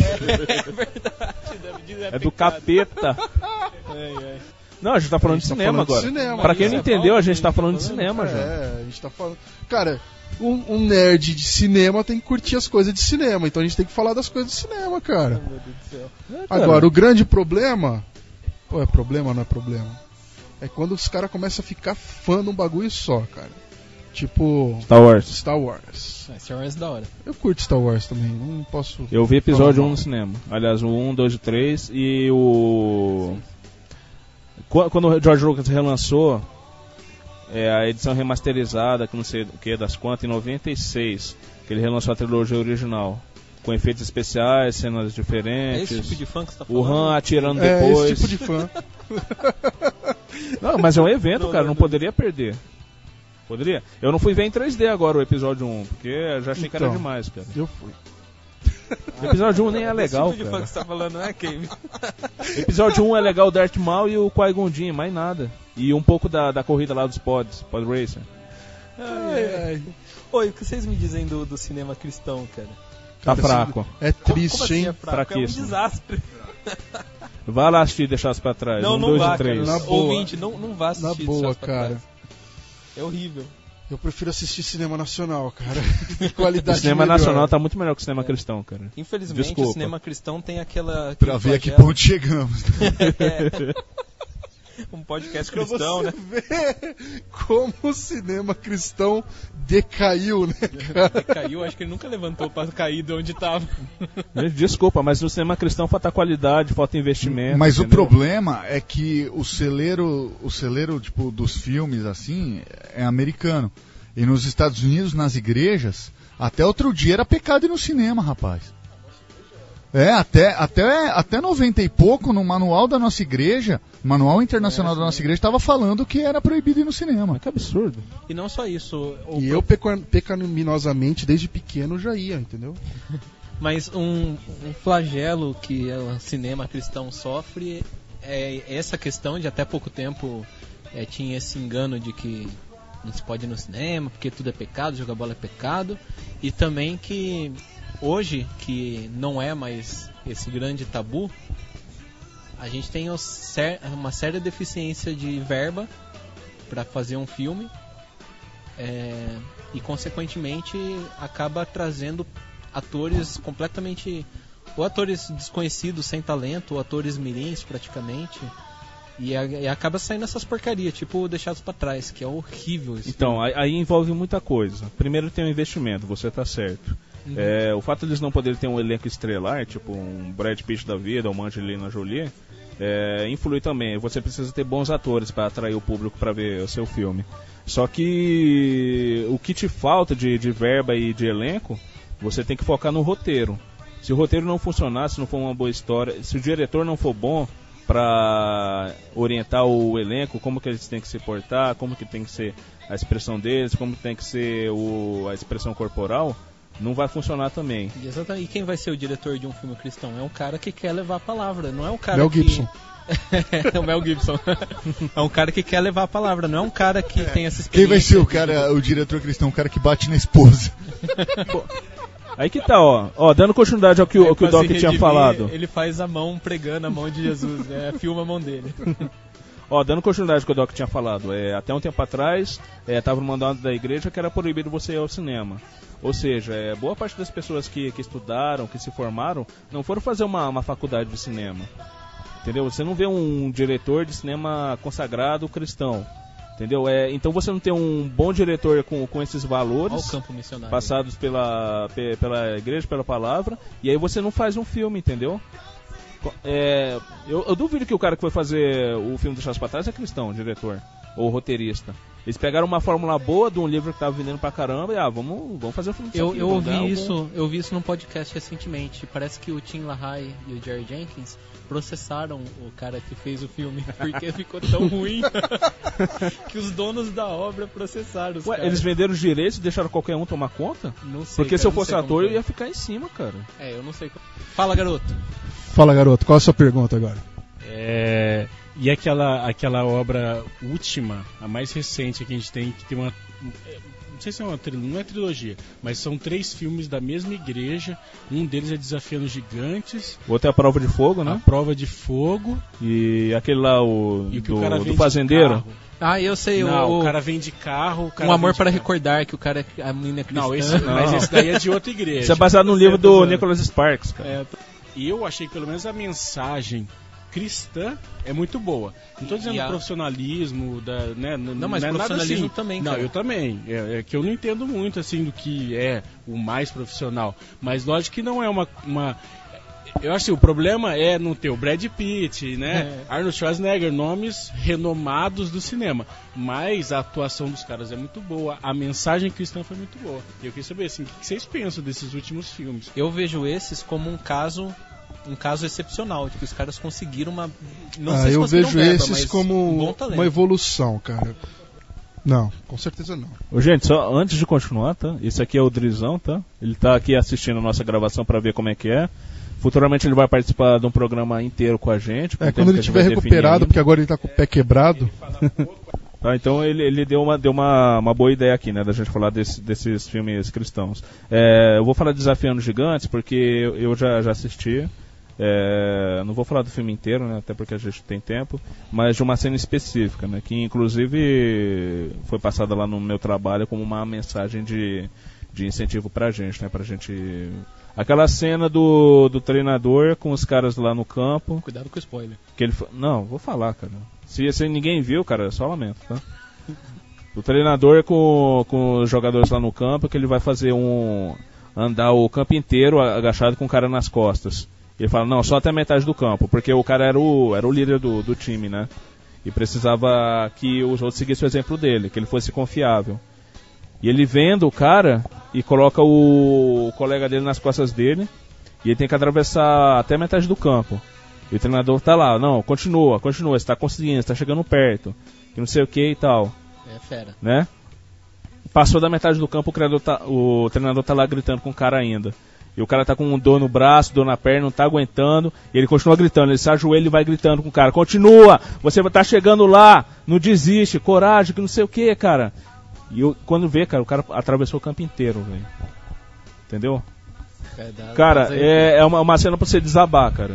É do capeta. Ai, ai. Não, a gente tá falando A de gente tá cinema falando de agora. cinema, Pra quem isso não é entendeu, bom, a gente tá gente, falando de tá cinema já. É, a gente tá falando... Cara, um, um nerd de cinema tem que curtir as coisas de cinema, então a gente tem que falar das coisas de cinema, cara. Meu Deus do céu. É, cara. Agora, o grande problema... Pô, é problema ou não é problema? É quando os caras começam a ficar fã de um bagulho só, cara. Tipo... Star Wars. Star Wars. Ah, Star Wars é da hora. Eu curto Star Wars também, não posso... Eu vi episódio falar um mal. no cinema. Aliás, o um, dois e três. E o... Qu- Quando o George Lucas relançou é, a edição remasterizada, que não sei o que, das quantas, em noventa e seis, que ele relançou a trilogia original. Com efeitos especiais, cenas É diferentes. esse tipo de fã que você tá O falando? Han atirando É, depois. esse tipo de fã. Não, mas é um evento, Não, cara, não, não não. poderia perder. Poderia? Eu não fui ver em três D agora o episódio um, porque eu já achei que era Então. demais, cara. Eu fui. O episódio um nem é legal, Esse tipo de fã cara. que você tá falando, né, Kame? O episódio um é legal o Darth Maul e o Qui-Gon Jinn, mais nada. E um pouco da, da corrida lá dos pods, Pod Racer. Ai, ai. Oi, o que vocês me dizem do, do cinema cristão, cara? Tá Cara, fraco. É Como- triste, como assim hein? é fraco? É um Fraquíssimo. desastre. Vai lá assistir e deixar os pra trás. Não, um, não dois vá, e três. cara. Na boa. Ouvinte, não, não vá assistir Na Deixar boa, os pra cara. Trás. É horrível. Eu prefiro assistir cinema nacional, cara. O Qualidade cinema melhor. nacional tá muito melhor que o cinema cristão, cara. Infelizmente, Desculpa. o cinema cristão tem aquela... Pra aquele ver a que flagelo. ponto chegamos. Um podcast Pra cristão, você né? ver como o cinema cristão decaiu, né, cara? Caiu, acho que ele nunca levantou pra cair de onde tava. Desculpa, mas no cinema cristão falta qualidade, falta investimento. Mas o entendeu? problema é que o celeiro, o celeiro tipo, dos filmes assim é americano. E nos Estados Unidos, nas igrejas, até outro dia era pecado ir no cinema, rapaz. É, até, até, até noventa e pouco, no manual da nossa igreja, manual internacional É, da nossa igreja, estava falando que era proibido ir no cinema. Mas que absurdo. E não só isso. O E eu peca- pecaminosamente, desde pequeno, já ia, entendeu? Mas um, um flagelo que o cinema cristão sofre é essa questão de até pouco tempo é, tinha esse engano de que não se pode ir no cinema porque tudo é pecado, jogar bola é pecado, e também que hoje, que não é mais esse grande tabu, a gente tem uma séria deficiência de verba para fazer um filme, é, e consequentemente acaba trazendo atores completamente, ou atores desconhecidos sem talento, ou atores mirins praticamente, e, a, e acaba saindo essas porcarias, tipo Deixados pra Trás, que é horrível esse Então, filme. aí, aí envolve muita coisa. Primeiro tem o investimento, você tá certo. Uhum. É, o fato de eles não poderem ter um elenco estrelar, tipo um Brad Pitt da vida, uma Angelina Jolie, é, influi também. Você precisa ter bons atores para atrair o público para ver o seu filme. Só que o que te falta de, de verba e de elenco, você tem que focar no roteiro. Se o roteiro não funcionar, se não for uma boa história, se o diretor não for bom para orientar o elenco, como que eles têm que se portar, como que tem que ser a expressão deles, como tem que ser o, a expressão corporal, não vai funcionar também. Exatamente. E quem vai ser o diretor de um filme cristão? É um cara que quer levar a palavra, não é um cara Mel que... Gibson. É o Mel Gibson. É um cara que quer levar a palavra, não é um cara que é. tem essa experiência. Quem vai ser o cara, o diretor cristão? O cara que bate na esposa. Aí que tá, ó, ó dando continuidade ao que, ao que o Doc redimir, tinha falado. Ele faz a mão pregando a mão de Jesus, né? Filma a mão dele. Ó, dando continuidade ao que o Doc tinha falado, é, até um tempo atrás, é, tava no mandado da igreja que era proibido você ir ao cinema. Ou seja, é, boa parte das pessoas que, que estudaram, que se formaram, não foram fazer uma, uma faculdade de cinema. Entendeu? Você não vê um diretor de cinema consagrado cristão. Entendeu? É, então você não tem um bom diretor com, com esses valores Olha o campo missionário passados pela, pe, pela igreja, pela palavra, e aí você não faz um filme, entendeu? É, eu, eu duvido que o cara que foi fazer o filme do Deixados pra Trás é cristão, diretor ou roteirista. Eles pegaram uma fórmula boa de um livro que tava vendendo pra caramba e ah, vamos, vamos fazer um filme. Eu, filme, eu ouvi algum... isso, eu vi isso num podcast recentemente. Parece que o Tim LaHaye e o Jerry Jenkins processaram o cara que fez o filme porque ficou tão ruim que os donos da obra processaram os Ué, caras. eles venderam os direitos e deixaram qualquer um tomar conta? Não sei. Porque cara, se eu fosse ator eu eu ia ficar em cima, cara. É, eu não sei. Fala, garoto. Fala, garoto. Qual a sua pergunta agora? É... E aquela, aquela obra última, a mais recente que a gente tem, que tem uma... Não sei se é uma trilogia, não é trilogia, mas são três filmes da mesma igreja. Um deles é Desafiando Gigantes. O outro é a Prova de Fogo, né? A Prova de Fogo. E aquele lá, o, e o que do, o cara do fazendeiro. Ah, eu sei. Não, o, o cara vem de carro. O cara um Amor para carro. Recordar, que o cara a menina é cristã. Não, esse, não, mas esse daí é de outra igreja. Isso é baseado no livro do Nicholas Sparks, cara. É, e eu achei que pelo menos a mensagem cristã é muito boa. Não estou dizendo a... profissionalismo, da, né, não, não mas é profissionalismo assim. também, não, cara. eu também. É, é que eu não entendo muito assim do que é o mais profissional. Mas lógico que não é uma... uma... Eu acho que o problema é não ter o Brad Pitt, né? É. Arnold Schwarzenegger, nomes renomados do cinema. Mas a atuação dos caras é muito boa, a mensagem cristã foi muito boa. E eu queria saber assim, o que vocês pensam desses últimos filmes? Eu vejo esses como um caso... um caso excepcional, de que os caras conseguiram uma... Não ah, sei se eu vejo verba, esses como um uma evolução, cara. Não, com certeza não. Ô, gente, só antes de continuar, tá? Esse aqui é o Drizão, tá? Ele tá aqui assistindo a nossa gravação pra ver como é que é. Futuramente ele vai participar de um programa inteiro com a gente. É, quando ele estiver recuperado, porque agora ele tá com o pé quebrado. Tá, então ele, ele deu, uma, deu uma, uma boa ideia aqui, né, da gente falar desse, desses filmes cristãos. É, eu vou falar de Desafiando Gigantes, porque eu, eu já, já assisti. É, não vou falar do filme inteiro, né, até porque a gente tem tempo, mas de uma cena específica, né, que inclusive foi passada lá no meu trabalho como uma mensagem de, de incentivo pra gente, né, pra gente... Aquela cena do, do treinador com os caras lá no campo. Cuidado com o spoiler. Que ele, não, vou falar, cara. Se, se ninguém viu, cara, só lamento, tá? O treinador com, com os jogadores lá no campo, que ele vai fazer um... andar o campo inteiro agachado com o cara nas costas. Ele fala, não, só até metade do campo, porque o cara era o, era o líder do, do time, né? E precisava que os outros seguissem o exemplo dele, que ele fosse confiável. E ele vendo o cara e coloca o, o colega dele nas costas dele, e ele tem que atravessar até metade do campo. E o treinador tá lá, não, continua, continua, você tá conseguindo, você tá chegando perto, e não sei o que e tal. É fera. Né? Passou da metade do campo, o treinador tá, o treinador tá lá gritando com o cara ainda. E o cara tá com dor no braço, dor na perna, não tá aguentando. E ele continua gritando, ele se ajoelha e vai gritando com o cara. Continua, você tá chegando lá, não desiste, coragem, que não sei o que, cara. E eu, quando vê, cara, o cara atravessou o campo inteiro, velho. Entendeu? Cara, é, é uma, uma cena pra você desabar, cara.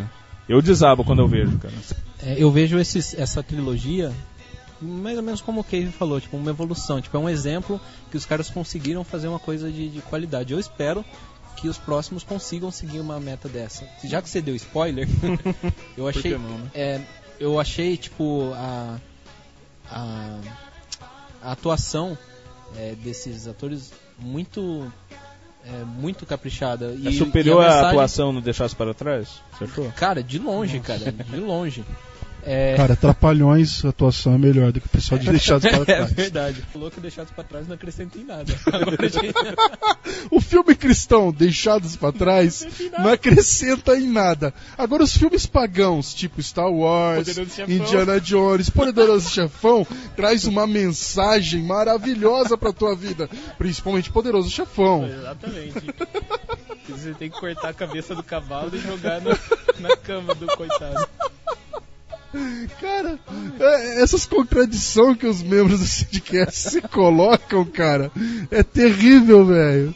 Eu desabo quando eu vejo, cara. É, eu vejo esses, essa trilogia mais ou menos como o Kevin falou, tipo, uma evolução, tipo, é um exemplo que os caras conseguiram fazer uma coisa de, de qualidade. Eu espero que os próximos consigam seguir uma meta dessa. Já que você deu spoiler, eu achei, não, né? é, eu achei tipo a, a, a atuação é, desses atores muito é, muito caprichada. É e, superior e a mensagem... à atuação no Deixados para Trás? Você achou? Cara, de longe, Nossa. cara, de longe. É... Cara, Trapalhões, a atuação é melhor do que o pessoal de Deixados para É Trás. verdade. Falou que Deixados para Trás não acrescenta em nada. Agora a gente... O filme cristão, Deixados para Trás, não acrescenta em nada. Agora, os filmes pagãos, tipo Star Wars, Poderoso Chefão. Indiana Jones, Poderoso Chefão, traz uma mensagem maravilhosa pra tua vida. Principalmente Poderoso Chefão. Exatamente. Você tem que cortar a cabeça do cavalo e jogar no, na cama do coitado. Cara, é- essas contradições que os membros do Sidcast se colocam, cara, é terrível, velho.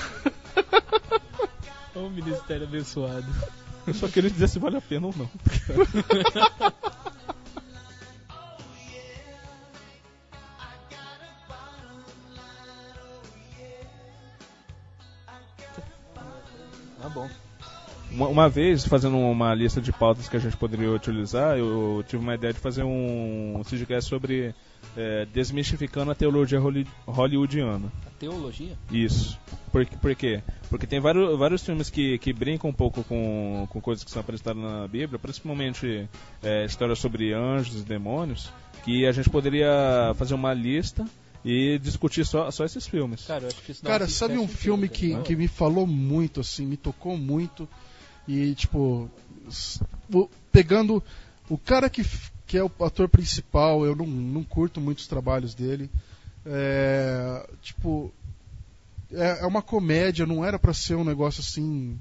Ô, ministério abençoado. Eu só queria dizer se vale a pena ou não. Tá bom. Uma, uma vez, fazendo uma lista de pautas que a gente poderia utilizar, eu tive uma ideia de fazer um Sidcast sobre é, desmistificando a teologia holly- hollywoodiana. A teologia? Isso. Por, por quê? Porque tem vários, vários filmes que, que brincam um pouco com, com coisas que são apresentadas na Bíblia, principalmente é, histórias sobre anjos e demônios, que a gente poderia fazer uma lista e discutir só, só esses filmes. Cara, eu acho que isso dá Cara, um sabe um Sidcast filme inteiro, que, cara. que me falou muito, assim, me tocou muito, e tipo, s- o- pegando o cara que, f- que é o ator principal, eu não, não curto muito os trabalhos dele, é, tipo, é, é uma comédia, não era pra ser um negócio assim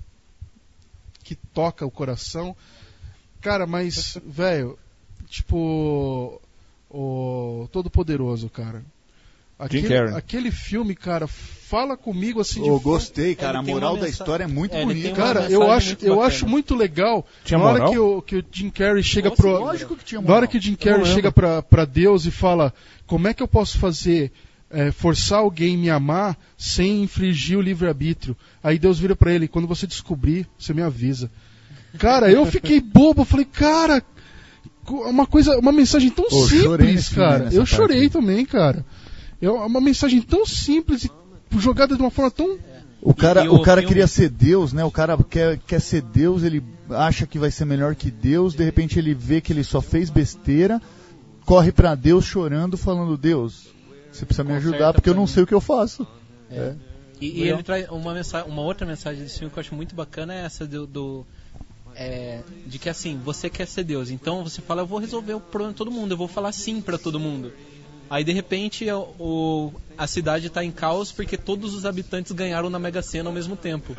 que toca o coração, cara, mas, velho, tipo, o Todo-Poderoso, cara. Aquele, Carrey. aquele filme, cara, fala comigo assim de Eu forma- gostei, cara. A Ele tem moral uma da mensa- história é muito É, ele bonita. tem uma Cara, mensagem eu acho, muito eu bacana. acho muito legal. Tinha na hora moral? que o, que o Jim Carrey chega Nossa, pro. Lógico que tinha Na moral. hora que o Jim Eu Carrey não chega pra, pra Deus e fala: como é que eu posso fazer, é, forçar alguém a me amar sem infringir o livre-arbítrio? Aí Deus vira pra ele: quando você descobrir, você me avisa. Cara, eu fiquei bobo, eu falei, cara, co- uma coisa, uma mensagem tão Pô, chorei simples, nesse filme, cara. nessa Eu parte chorei aí. também, cara. É uma mensagem tão simples e jogada de uma forma tão. O cara, E- e o o cara filme- queria ser Deus, né? O cara quer, quer ser Deus, ele acha que vai ser melhor que Deus, de repente ele vê que ele só fez besteira, corre pra Deus chorando, falando: Deus, você precisa me Conserta ajudar porque eu pra não mim." sei o que eu faço. É. E, e ele traz uma, mensagem, uma outra mensagem desse filme que eu acho muito bacana, é essa do, do é, de que assim, você quer ser Deus, então você fala: eu vou resolver o problema de todo mundo, eu vou falar sim pra todo mundo. Aí de repente o, o- a cidade está em caos porque todos os habitantes ganharam na Mega Sena ao mesmo tempo.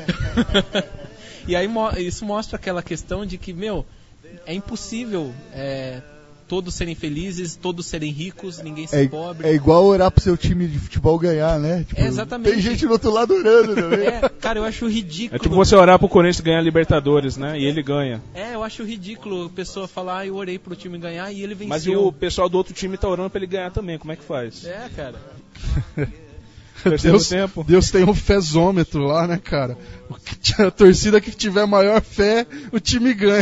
E aí mo- isso mostra aquela questão de que, meu, é impossível é, todos serem felizes, todos serem ricos, ninguém ser É, pobre. é igual orar pro seu time de futebol ganhar, né? Tipo, É, exatamente. Tem gente do outro lado orando também. É, cara, eu acho ridículo. É tipo você orar pro Corinthians ganhar a Libertadores, né? E ele ganha. É, eu acho ridículo a pessoa falar: ah, eu orei pro time ganhar e ele venceu. Mas e o pessoal do outro time tá orando pra ele ganhar também, como é que faz? É, cara. Terceiro Deus, tempo. Deus tem um fezômetro lá, né, cara? O que- A torcida que tiver maior fé, o time ganha.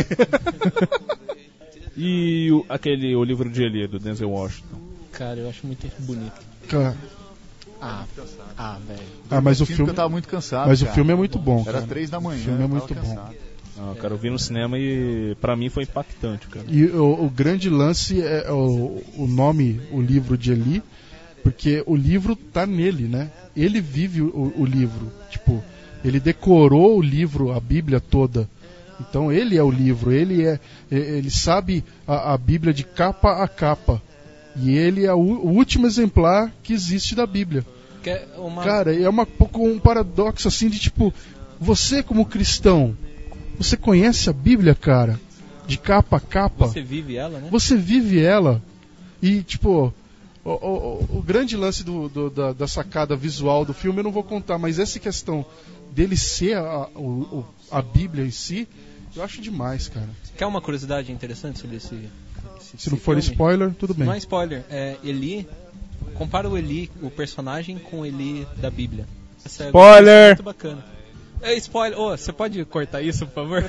E o, aquele, o livro de Eli, do Denzel Washington. Cara, eu acho muito bonito. Cara, Ah, ah, velho. ah, mas o Porque filme, eu tava muito cansado. mas o cara. filme é muito bom, Era cara. três da manhã. O filme é eu tava muito bom. cansado. Não, cara, eu vi no cinema e pra mim foi impactante, cara. E o, o grande lance é o, o nome, o livro de Eli, porque o livro tá nele, né? Ele vive o, o livro, tipo, ele decorou o livro, a Bíblia toda. Então ele é o livro, ele é, ele sabe a, a Bíblia de capa a capa. E ele é o, o último exemplar que existe da Bíblia. Que é uma... Cara, é uma, um paradoxo assim de tipo, você como cristão, você conhece a Bíblia, cara? De capa a capa? Você vive ela, né? Você vive ela. E, tipo, o, o, o grande lance do, do- da, da sacada visual do filme eu não vou contar, mas essa questão dele ser a, o- o- a Bíblia em si, Eu acho demais, cara. Quer uma curiosidade interessante sobre esse, esse Se não esse for filme? spoiler, tudo bem. Não é spoiler, é Eli. Compara o Eli, o personagem, com o Eli da Bíblia. Essa é Spoiler! muito bacana. É spoiler. Ô, você pode cortar isso, por favor?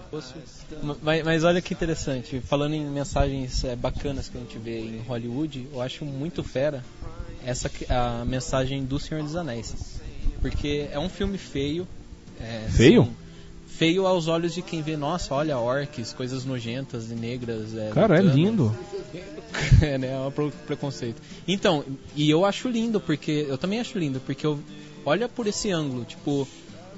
mas, mas olha que interessante. Falando em mensagens é, bacanas que a gente vê em Hollywood, eu acho muito fera essa a mensagem do Senhor dos Anéis. Porque é um filme feio. É, Feio? Assim, feio aos olhos de quem vê, nossa, olha orques, coisas nojentas e negras. É, Cara, é lutando. lindo. É, né? É um pre- preconceito. Então, e eu acho lindo, porque. Eu também acho lindo, porque eu. Olha por esse ângulo, tipo.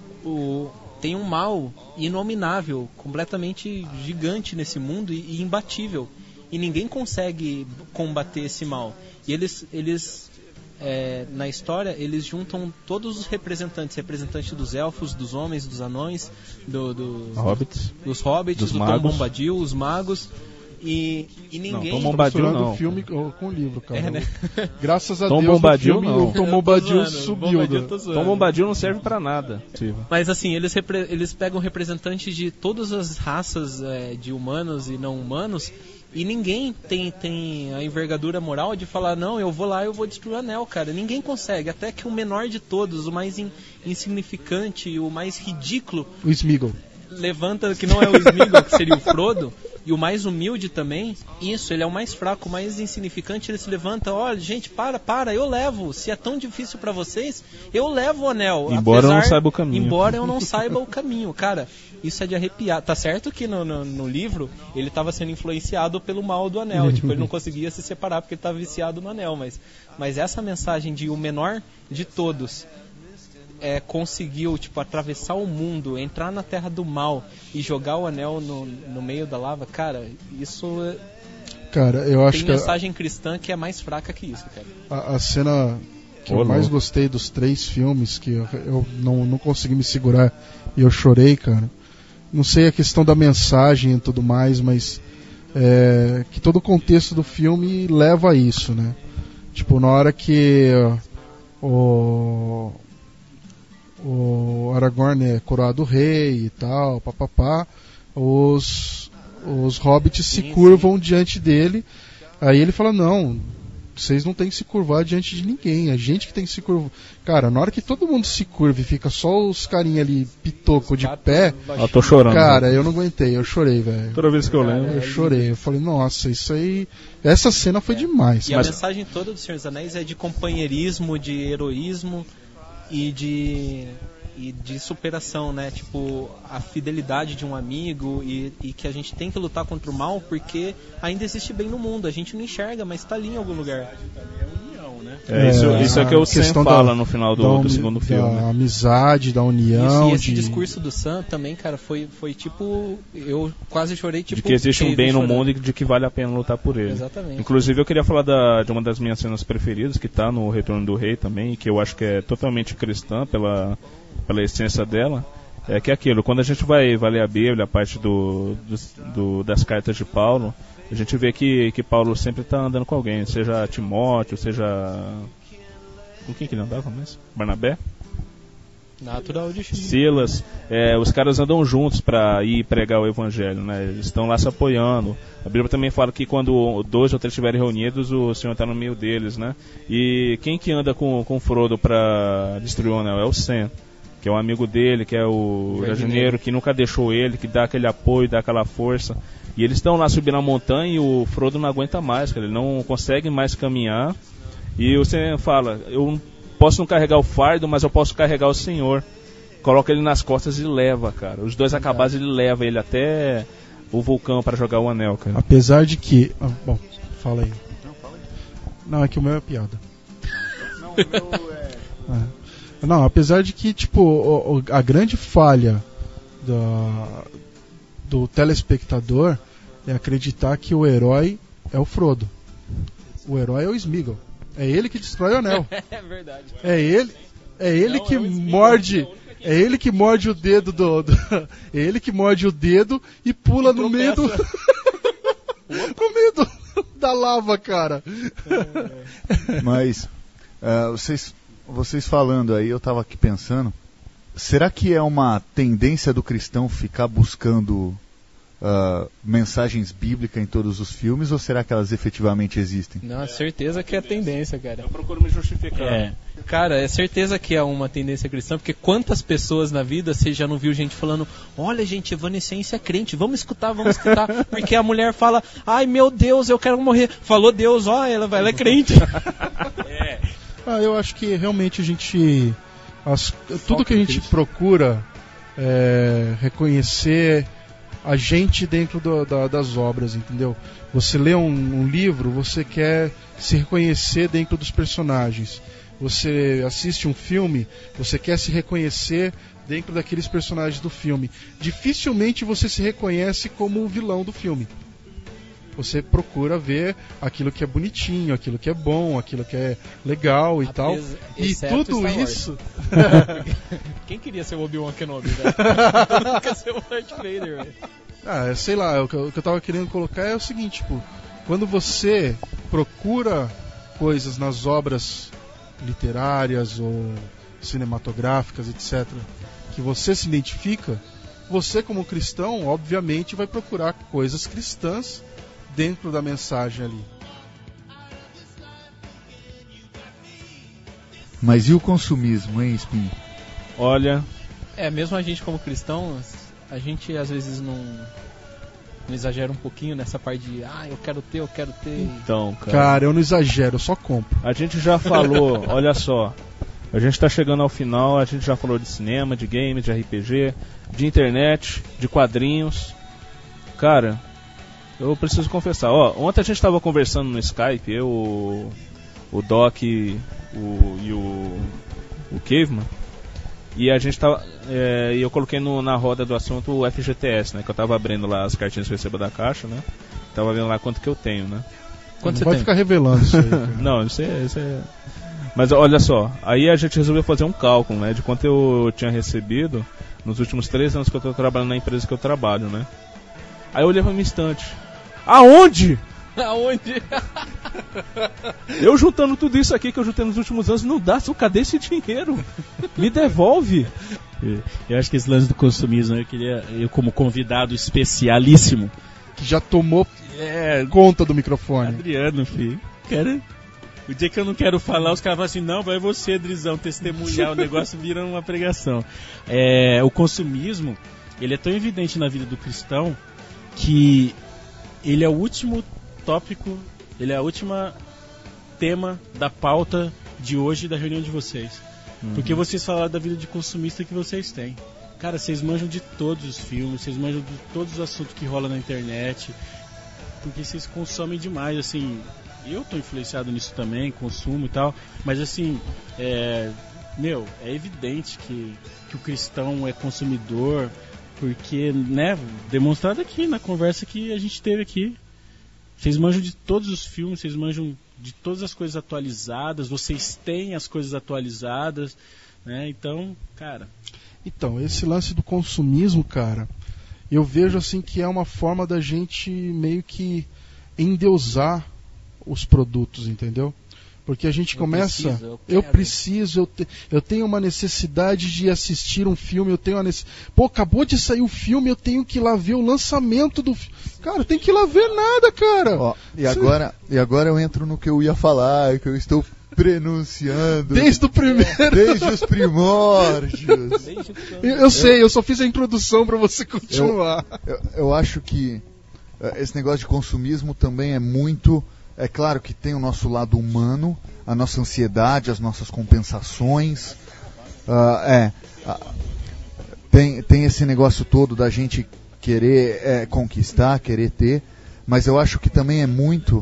O, tem um mal inominável, completamente gigante nesse mundo e, e imbatível. E ninguém consegue combater esse mal. E eles. eles é, na história, eles juntam todos os representantes, representantes dos elfos, dos homens, dos anões, do, do, Hobbits. dos hobbits, Dos do magos. Tom Bombadil, os magos. E, e ninguém. Tom Bombadil Misturando não. o filme com com o livro, cara. É, né? Graças a Tom Deus Bombadil, o filme, não. o Tom Eu tô Bombadil zoando, subiu. Bombadil do- tô zoando. Tom Bombadil não serve pra nada. Mas assim, eles, repre- eles pegam representantes de todas as raças é, de humanos e não humanos, e ninguém tem, tem a envergadura moral de falar, não, eu vou lá e eu vou destruir o anel, cara. Ninguém consegue, até que o menor de todos, o mais in- insignificante, o mais ridículo, O Smeagol. levanta, que não é o Smeagol, que seria o Frodo, e o mais humilde também, isso, ele é o mais fraco, o mais insignificante, ele se levanta, olha, gente, para, para, eu levo, se é tão difícil pra vocês, eu levo o anel. Embora eu não apesar- saiba o caminho. Embora eu não saiba o caminho, cara, isso é de arrepiar. Tá certo que no, no, no livro, ele tava sendo influenciado pelo mal do anel, tipo, ele não conseguia se separar porque ele tava viciado no anel, mas, mas essa mensagem de o menor de todos É, conseguiu tipo atravessar o mundo, entrar na terra do mal e jogar o anel no, no meio da lava, cara, isso é, Cara, eu acho tem que a, mensagem cristã que é mais fraca que isso, cara. a, a cena que Ô, eu mais louco. gostei dos três filmes, que eu, eu não, não consegui me segurar e eu chorei, cara. Não sei a questão da mensagem e tudo mais, mas é, que todo o contexto do filme leva a isso, né? Tipo, na hora que ó, o o Aragorn é coroado rei e tal, papapá, os, os hobbits se Sim, curvam diante dele, aí ele fala, não, vocês não tem que se curvar diante de ninguém, a gente que tem que se curvar. Cara, na hora que todo mundo se curva e fica só os carinha ali pitoco de pé, Eu tô chorando. cara, eu não aguentei, eu chorei, velho. Toda vez que eu Cara, lembro. Eu é chorei, eu falei, nossa, isso aí. Essa cena foi demais. E a Mas- mensagem toda do Senhor dos Anéis é de companheirismo, de heroísmo e de e de superação, né? Tipo, a fidelidade de um amigo e, e que a gente tem que lutar contra o mal porque ainda existe bem no mundo. A gente não enxerga, mas tá ali em algum lugar. É, isso, É, isso é que a o Sam questão fala da- no final do, da do uni- segundo filme. Da amizade, da união. Isso, e esse de... discurso do Sam também, cara, foi, foi tipo... Eu quase chorei, tipo... de que existe um Kevin bem no chorando. mundo e de que vale a pena lutar por ele. Exatamente. Inclusive eu queria falar da, de uma das minhas cenas preferidas, que tá no Retorno do Rei também, e que eu acho que é totalmente cristã pela, pela essência dela. É que é aquilo, quando a gente vai, vai ler a Bíblia, a parte do, do, do- das cartas de Paulo, a gente vê que, que Paulo sempre está andando com alguém, seja Timóteo, seja... Com quem que ele andava mesmo? Barnabé? Natural de Silas, é, os caras andam juntos para ir pregar o evangelho, né? Eles estão lá se apoiando. A Bíblia também fala que quando dois ou três estiverem reunidos, o Senhor está no meio deles, né? E quem que anda com, com Frodo para destruir o anel? É o Sam, que é um amigo dele, que é o jardineiro, que nunca deixou ele, que dá aquele apoio, dá aquela força. E eles estão lá subindo a montanha e o Frodo não aguenta mais, cara. Ele não consegue mais caminhar. E o Sam fala, eu posso não carregar o fardo, mas eu posso carregar o Senhor. Coloca ele nas costas e leva, cara. Os dois acabados, ele leva ele até o vulcão para jogar o anel, cara. Apesar de que. Ah, bom, fala aí. Não, é que o meu é piada. Não, o meu é... É. Não, apesar de que, tipo, o- o- a grande falha da, do telespectador é acreditar que o herói é o Frodo. O herói é o Smeagol. É ele que destrói o anel. É verdade. É ele, é ele Não, que é o Smeagol, morde. é a única É ele que morde o dedo do. do é ele que morde o dedo e pula no meio do. no meio do, da lava, cara. Mas, ah, vocês, vocês falando aí, eu tava aqui pensando, será que é uma tendência do cristão ficar buscando uh, mensagens bíblicas em todos os filmes, ou será que elas efetivamente existem? Não, é certeza que é a tendência, cara. Eu procuro me justificar. É. Cara, é certeza que é uma tendência cristã, porque quantas pessoas na vida você já não viu gente falando: olha, gente, Evanescência é crente, vamos escutar, vamos escutar, porque a mulher fala: ai meu Deus, eu quero morrer. Falou Deus, ó, ela, ela é crente. É. Ah, eu acho que realmente a gente. As, tudo que a gente procura é reconhecer a gente dentro do, da, das obras, entendeu? Você lê um, um livro, você quer se reconhecer dentro dos personagens. Você assiste um filme, você quer se reconhecer dentro daqueles personagens do filme. Dificilmente você se reconhece como o vilão do filme. Você procura ver aquilo que é bonitinho, aquilo que é bom, aquilo que é legal e Apes, tal. E tudo isso... Quem queria ser o Obi-Wan Kenobi, velho? Todo mundo quer ser o Darth Vader, velho. Ah, sei lá, o que, eu, o que eu tava querendo colocar é o seguinte, tipo, quando você procura coisas nas obras literárias ou cinematográficas, etcétera, que você se identifica, você como cristão, obviamente, vai procurar coisas cristãs dentro da mensagem ali. Mas e o consumismo, hein, Espinho? Olha... É, mesmo a gente como cristão, a gente às vezes não, não exagera um pouquinho nessa parte de ah, eu quero ter, eu quero ter. Então, cara... Cara, eu não exagero, eu só compro. A gente já falou, olha só, a gente tá chegando ao final, a gente já falou de cinema, de games, de R P G, de internet, de quadrinhos. Cara, eu preciso confessar, ó, ontem a gente tava conversando no Skype, eu, o, o Doc o, e o, o Caveman, e a gente tava, é, e eu coloquei no, na roda do assunto o F G T S, né, que eu tava abrindo lá as cartinhas que eu recebo da caixa, né, tava vendo lá quanto que eu tenho, né. Quanto não você vai tem? ficar revelando isso aí. Cara. Não, isso é, isso é... Mas olha só, aí a gente resolveu fazer um cálculo, né, de quanto eu tinha recebido nos últimos três anos que eu tô trabalhando na empresa que eu trabalho, né. Aí eu olhei pra minha estante. Aonde? Aonde? Eu juntando tudo isso aqui que eu juntei nos últimos anos, não dá, só cadê esse dinheiro? Me devolve. Eu acho que esse lance do consumismo, eu queria, eu como convidado especialíssimo, Que já tomou é, conta do microfone. Adriano, filho. Cara, o dia que eu não quero falar, os caras falam assim, não, vai você, Drizão, testemunhar, o negócio vira uma pregação. É, o consumismo, ele é tão evidente na vida do cristão que ele é o último tópico, ele é a última tema da pauta de hoje da reunião de vocês. Uhum. Porque vocês falaram da vida de consumista que vocês têm. Cara, vocês manjam de todos os filmes, vocês manjam de todos os assuntos que rolam na internet, porque vocês consomem demais, assim. Eu tô influenciado nisso também, consumo e tal, mas assim, é, meu, é evidente que, que o cristão é consumidor, porque, né, demonstrado aqui na conversa que a gente teve aqui. Vocês manjam de todos os filmes, vocês manjam de todas as coisas atualizadas, vocês têm as coisas atualizadas, né? Então, cara... Então, esse lance do consumismo, cara, eu vejo assim que é uma forma da gente meio que endeusar os produtos, entendeu? Porque a gente eu começa... Preciso, eu, eu preciso, eu, te, eu tenho uma necessidade de assistir um filme, eu tenho uma necessidade... Pô, acabou de sair o filme, eu tenho que ir lá ver o lançamento do filme. Cara, tem que ir lá ver nada, cara. Ó, e, agora, e agora eu entro no que eu ia falar, que eu estou prenunciando. Desde o primeiro. Desde os primórdios. Desde eu, eu sei, eu só fiz a introdução pra você continuar. Eu, eu, eu acho que uh, esse negócio de consumismo também é muito... É claro que tem o nosso lado humano, a nossa ansiedade, as nossas compensações. Uh, é, uh, tem, tem esse negócio todo da gente querer é, conquistar, querer ter, mas eu acho que também é muito...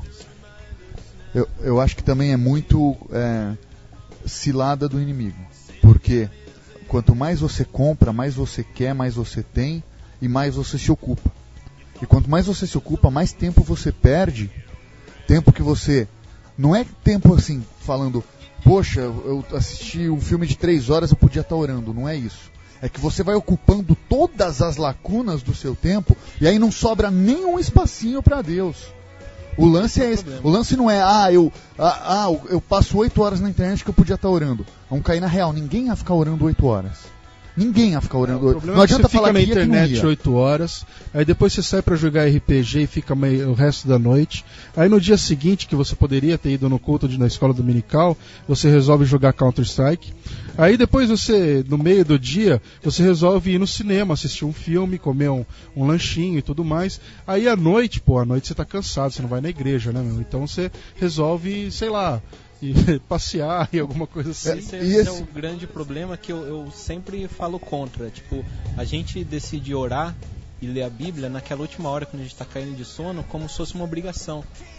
Eu, eu acho que também é muito é, cilada do inimigo. Porque quanto mais você compra, mais você quer, mais você tem e mais você se ocupa. E quanto mais você se ocupa, mais tempo você perde. Tempo que você... Não é tempo assim, falando, poxa, eu assisti um filme de três horas, eu podia estar orando. Não é isso. É que você vai ocupando todas as lacunas do seu tempo e aí não sobra nenhum espacinho para Deus. O lance é esse. O lance não é, ah, eu, ah, ah, eu passo oito horas na internet que eu podia estar orando. Vamos cair na real. Ninguém ia ficar orando oito horas. Ninguém ia ficar orando. O problema não é que adianta você falar fica na que ia, que não internet ia. oito horas, aí depois você sai pra jogar R P G e fica meio, o resto da noite. Aí no dia seguinte, que você poderia ter ido no culto de, na escola dominical, você resolve jogar Counter-Strike. Aí depois você, no meio do dia, você resolve ir no cinema, assistir um filme, comer um, um lanchinho e tudo mais. Aí à noite, pô, à noite você tá cansado, você não vai na igreja, né, meu? Então você resolve, sei lá, e passear e alguma coisa assim. Esse, E esse esse- é o grande problema que eu, eu sempre falo contra. Tipo, a gente decide orar e ler a Bíblia naquela última hora quando a gente está caindo de sono, como se fosse uma obrigação.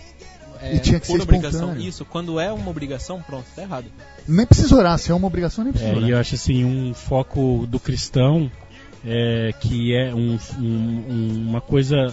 É, E tinha que por ser obrigação. espontâneo. Isso, quando é uma obrigação, pronto, tá errado. Nem precisa orar, se é uma obrigação, nem precisa É, orar. e eu acho assim, um foco do cristão é, que é um, um, uma coisa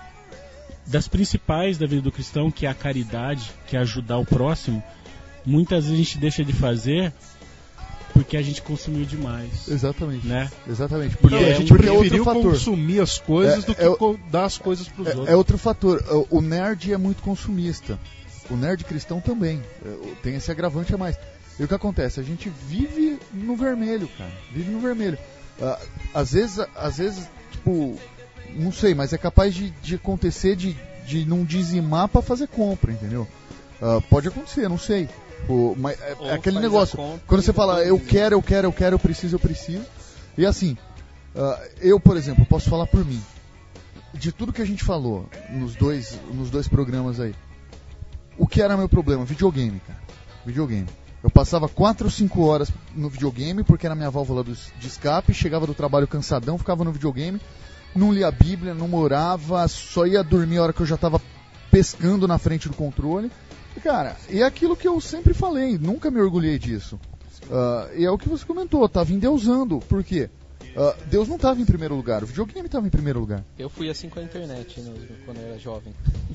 das principais da vida do cristão, que é a caridade, que é ajudar o próximo. Muitas vezes a gente deixa de fazer porque a gente consumiu demais, Exatamente. né? Exatamente. E Porque, é a gente porque é outro preferiu fator. consumir as coisas É, do que é o- co- dar as coisas pros outros. É, é outro fator. O o nerd é muito consumista. O nerd cristão também. É, tem esse agravante a mais. E o que acontece? A gente vive no vermelho, cara. Vive no vermelho. Ah, às vezes, às vezes, tipo, não sei, mas é capaz de, de acontecer de, de não dizimar pra fazer compra, entendeu? Ah, pode acontecer, não sei. Pô, mas é, Ou é aquele faz a negócio. compra Quando e você fala, depois eu dizima. quero, eu quero, eu quero, eu preciso, eu preciso. E assim, ah, eu, por exemplo, posso falar por mim. De tudo que a gente falou nos dois, nos dois programas aí, o que era meu problema? Videogame, cara. Videogame. Eu passava quatro ou cinco horas no videogame, porque era a minha válvula do- de escape, chegava do trabalho cansadão, ficava no videogame, não lia a Bíblia, não orava, só ia dormir a hora que eu já estava pescando na frente do controle. E, cara, e é aquilo que eu sempre falei, nunca me orgulhei disso. Ah, e é o que você comentou, tava endeusando. Por quê? Ah, Deus não estava em primeiro lugar, o videogame estava em primeiro lugar. Eu fui assim com a internet no- quando eu era jovem.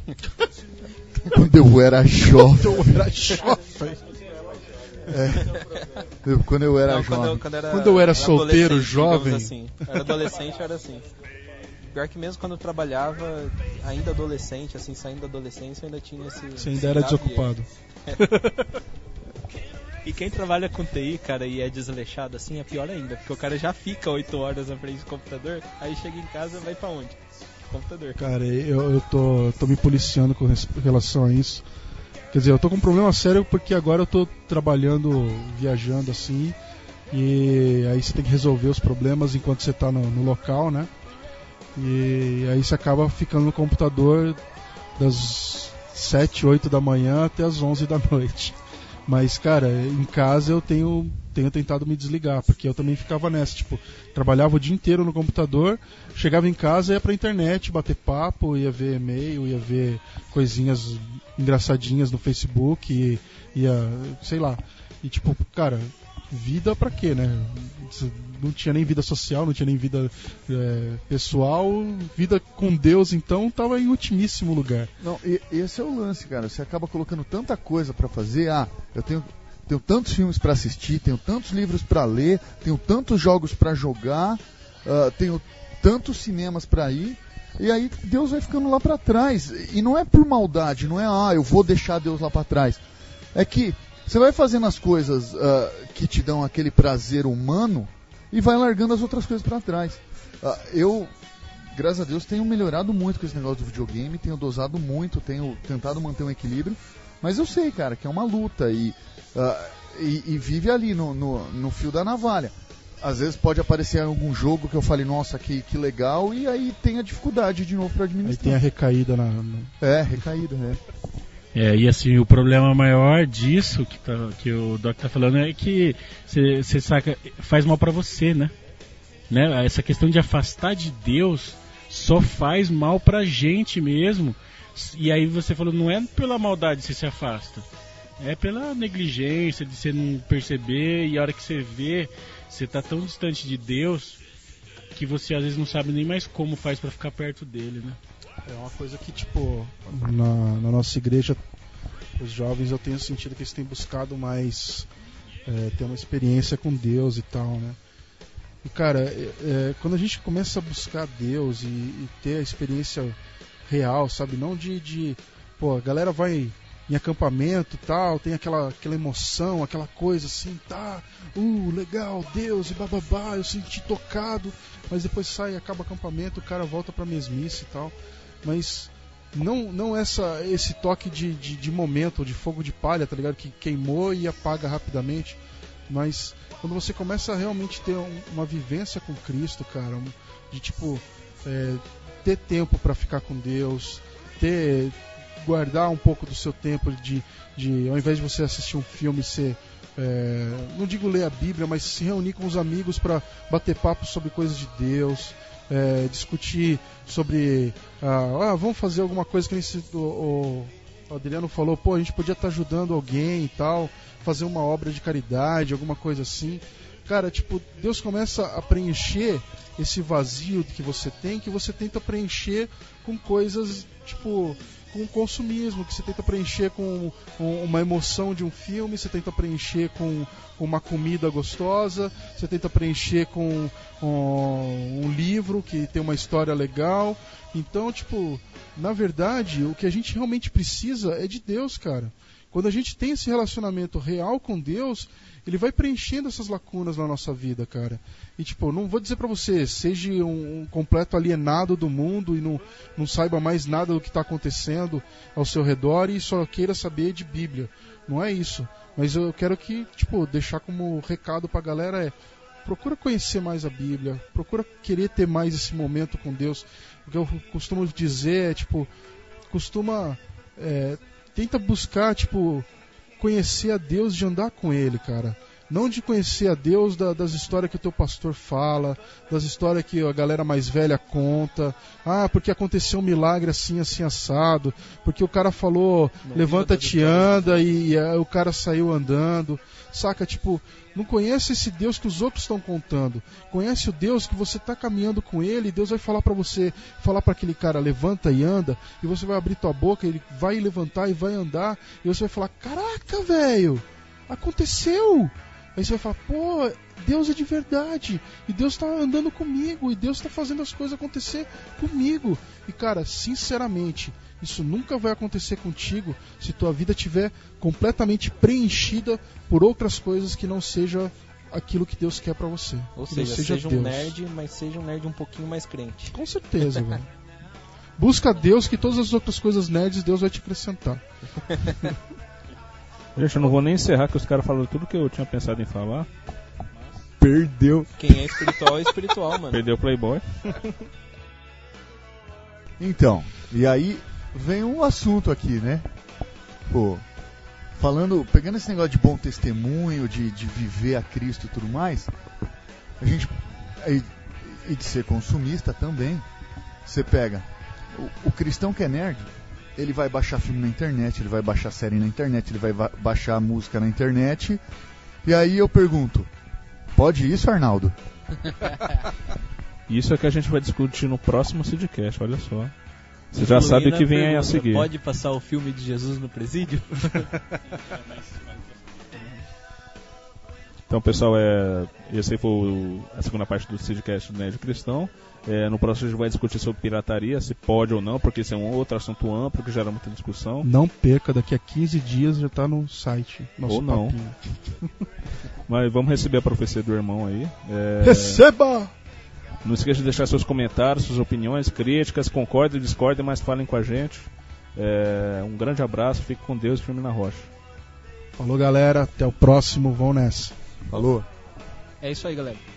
Quando eu era jovem. Eu era jovem. Eu- quando eu era Não, jovem. quando, eu, quando, era Quando eu era solteiro, adolescente, digamos jovem. Assim. Eu era adolescente, eu era assim. Pior que mesmo quando eu trabalhava, ainda adolescente, assim, saindo da adolescência, eu ainda tinha esse... Você ainda era esse desocupado. E quem trabalha com T I, cara, e é desleixado assim, é pior ainda, porque o cara já fica oito horas na frente do computador, aí chega em casa, vai pra onde? Computador. Cara, eu, eu tô, tô me policiando com res- relação a isso. Quer dizer, eu tô com um problema sério porque agora eu tô trabalhando, viajando assim, e aí você tem que resolver os problemas enquanto você tá no, no local, né? E aí você acaba ficando no computador das sete, oito da manhã até as onze da noite. Mas, cara, em casa eu tenho, tenho tentado me desligar, porque eu também ficava nessa, tipo, trabalhava o dia inteiro no computador, chegava em casa, ia pra internet, bater papo, ia ver e-mail, ia ver coisinhas engraçadinhas no Facebook, e, ia, sei lá. E tipo, cara, vida pra quê, né? Não tinha nem vida social, não tinha nem vida é, pessoal, vida com Deus, então tava em ultimíssimo lugar. Não, e, esse é o lance, cara. Você acaba colocando tanta coisa pra fazer. Ah, eu tenho, tenho tantos filmes pra assistir, tenho tantos livros pra ler, tenho tantos jogos pra jogar, ah, tenho tantos cinemas pra ir. E aí Deus vai ficando lá pra trás. E não é por maldade, não é, ah, eu vou deixar Deus lá pra trás. É que você vai fazendo as coisas ah, que te dão aquele prazer humano e vai largando as outras coisas pra trás. Ah, eu, graças a Deus, tenho melhorado muito com esse negócio do videogame, tenho dosado muito, tenho tentado manter um equilíbrio, mas eu sei, cara, que é uma luta e, ah, e, e vive ali no, no, no fio da navalha. Às vezes pode aparecer algum jogo que eu fale, nossa, que, que legal, e aí tem a dificuldade de novo pra Aí administrar. tem a recaída na. na... É, recaída, né? É, e assim, o problema maior disso que, tá, que o Doc tá falando é que você saca, faz mal pra você, né? né? Essa questão de afastar de Deus só faz mal pra gente mesmo. E aí você falou, não é pela maldade que você se afasta, é pela negligência de você não perceber, e a hora que você vê, você tá tão distante de Deus que você às vezes não sabe nem mais como faz pra ficar perto dele, né? É uma coisa que, tipo, na, na nossa igreja, os jovens, eu tenho sentido que eles têm buscado mais é, ter uma experiência com Deus e tal, né? E, cara, é, é, quando a gente começa a buscar Deus e, e ter a experiência real, sabe? Não de, de... Pô, a galera vai em acampamento e tal, tem aquela, aquela emoção, aquela coisa assim, tá, uh, legal, Deus e bababá, eu senti tocado, mas depois sai, acaba o acampamento, o cara volta pra mesmice e tal, mas não, não essa, esse toque de, de, de momento, de fogo de palha, tá ligado, que queimou e apaga rapidamente, mas quando você começa a realmente ter um, uma vivência com Cristo, cara, um, de tipo, é, ter tempo pra ficar com Deus, ter... guardar um pouco do seu tempo de, de ao invés de você assistir um filme, você, é, não digo ler a Bíblia, mas se reunir com os amigos para bater papo sobre coisas de Deus, é, discutir sobre ah, ah, vamos fazer alguma coisa que nem se, o, o Adriano falou, pô, a gente podia estar ajudando alguém e tal, fazer uma obra de caridade, alguma coisa assim. Cara, tipo, Deus começa a preencher esse vazio que você tem, que você tenta preencher com coisas, tipo, com o consumismo, que você tenta preencher com, com uma emoção de um filme, você tenta preencher com, com uma comida gostosa, você tenta preencher com, com um livro que tem uma história legal. Então, tipo, na verdade, o que a gente realmente precisa é de Deus, cara. Quando a gente tem esse relacionamento real com Deus, ele vai preenchendo essas lacunas na nossa vida, cara. E tipo, não vou dizer pra você, seja um, um completo alienado do mundo e não, não saiba mais nada do que está acontecendo ao seu redor e só queira saber de Bíblia. Não é isso. Mas eu quero que, tipo, deixar como recado pra galera é, procura conhecer mais a Bíblia, procura querer ter mais esse momento com Deus. O que eu costumo dizer é, tipo, costuma... É, tenta buscar, tipo, conhecer a Deus, de andar com Ele, cara. Não de conhecer a Deus da, das histórias que o teu pastor fala, das histórias que a galera mais velha conta. Ah, porque aconteceu um milagre assim, assim, assado. Porque o cara falou, levanta-te e anda, e, e uh, o cara saiu andando. Saca, tipo, não conhece esse Deus que os outros estão contando. Conhece o Deus que você está caminhando com Ele, e Deus vai falar pra você, falar pra aquele cara, levanta e anda, e você vai abrir tua boca, ele vai levantar e vai andar, e você vai falar, caraca, velho, aconteceu! Aí você vai falar, pô, Deus é de verdade, e Deus está andando comigo, e Deus está fazendo as coisas acontecer comigo. E cara, sinceramente, isso nunca vai acontecer contigo se tua vida estiver completamente preenchida por outras coisas que não seja aquilo que Deus quer pra você. Ou que seja, não seja seja Deus. um nerd, mas seja um nerd um pouquinho mais crente. Com certeza, velho. Busca Deus, que todas as outras coisas nerds Deus vai te acrescentar. Gente, eu não vou nem encerrar, que os caras falaram tudo que eu tinha pensado em falar. Perdeu. Quem é espiritual é espiritual, mano. Perdeu o Playboy. Então, e aí vem um assunto aqui, né? Pô, falando, pegando esse negócio de bom testemunho, de, de viver a Cristo e tudo mais, a gente, e, e de ser consumista também, você pega o, o cristão que é nerd, ele vai baixar filme na internet, ele vai baixar série na internet, ele vai ba- baixar música na internet, e aí eu pergunto, pode isso, Arnaldo? Isso é que a gente vai discutir no próximo Sidcast, olha só. Você já sabe o que vem aí a seguir. Pode passar o filme de Jesus no presídio? Então, pessoal, é, esse aí foi o, a segunda parte do Sidcast do Nerd Cristão. É, no próximo a gente vai discutir sobre pirataria, se pode ou não, porque esse é um outro assunto amplo que gera muita discussão. Não perca, daqui a quinze dias já tá no site. Nosso Ou não. papinho. Mas vamos receber a profecia do irmão aí. É, Receba! não esqueça de deixar seus comentários, suas opiniões, críticas, concordem, discordem, mas falem com a gente. É, um grande abraço, fique com Deus e firme na rocha. Falou, galera, até o próximo, vão nessa. Falou? É isso aí, galera.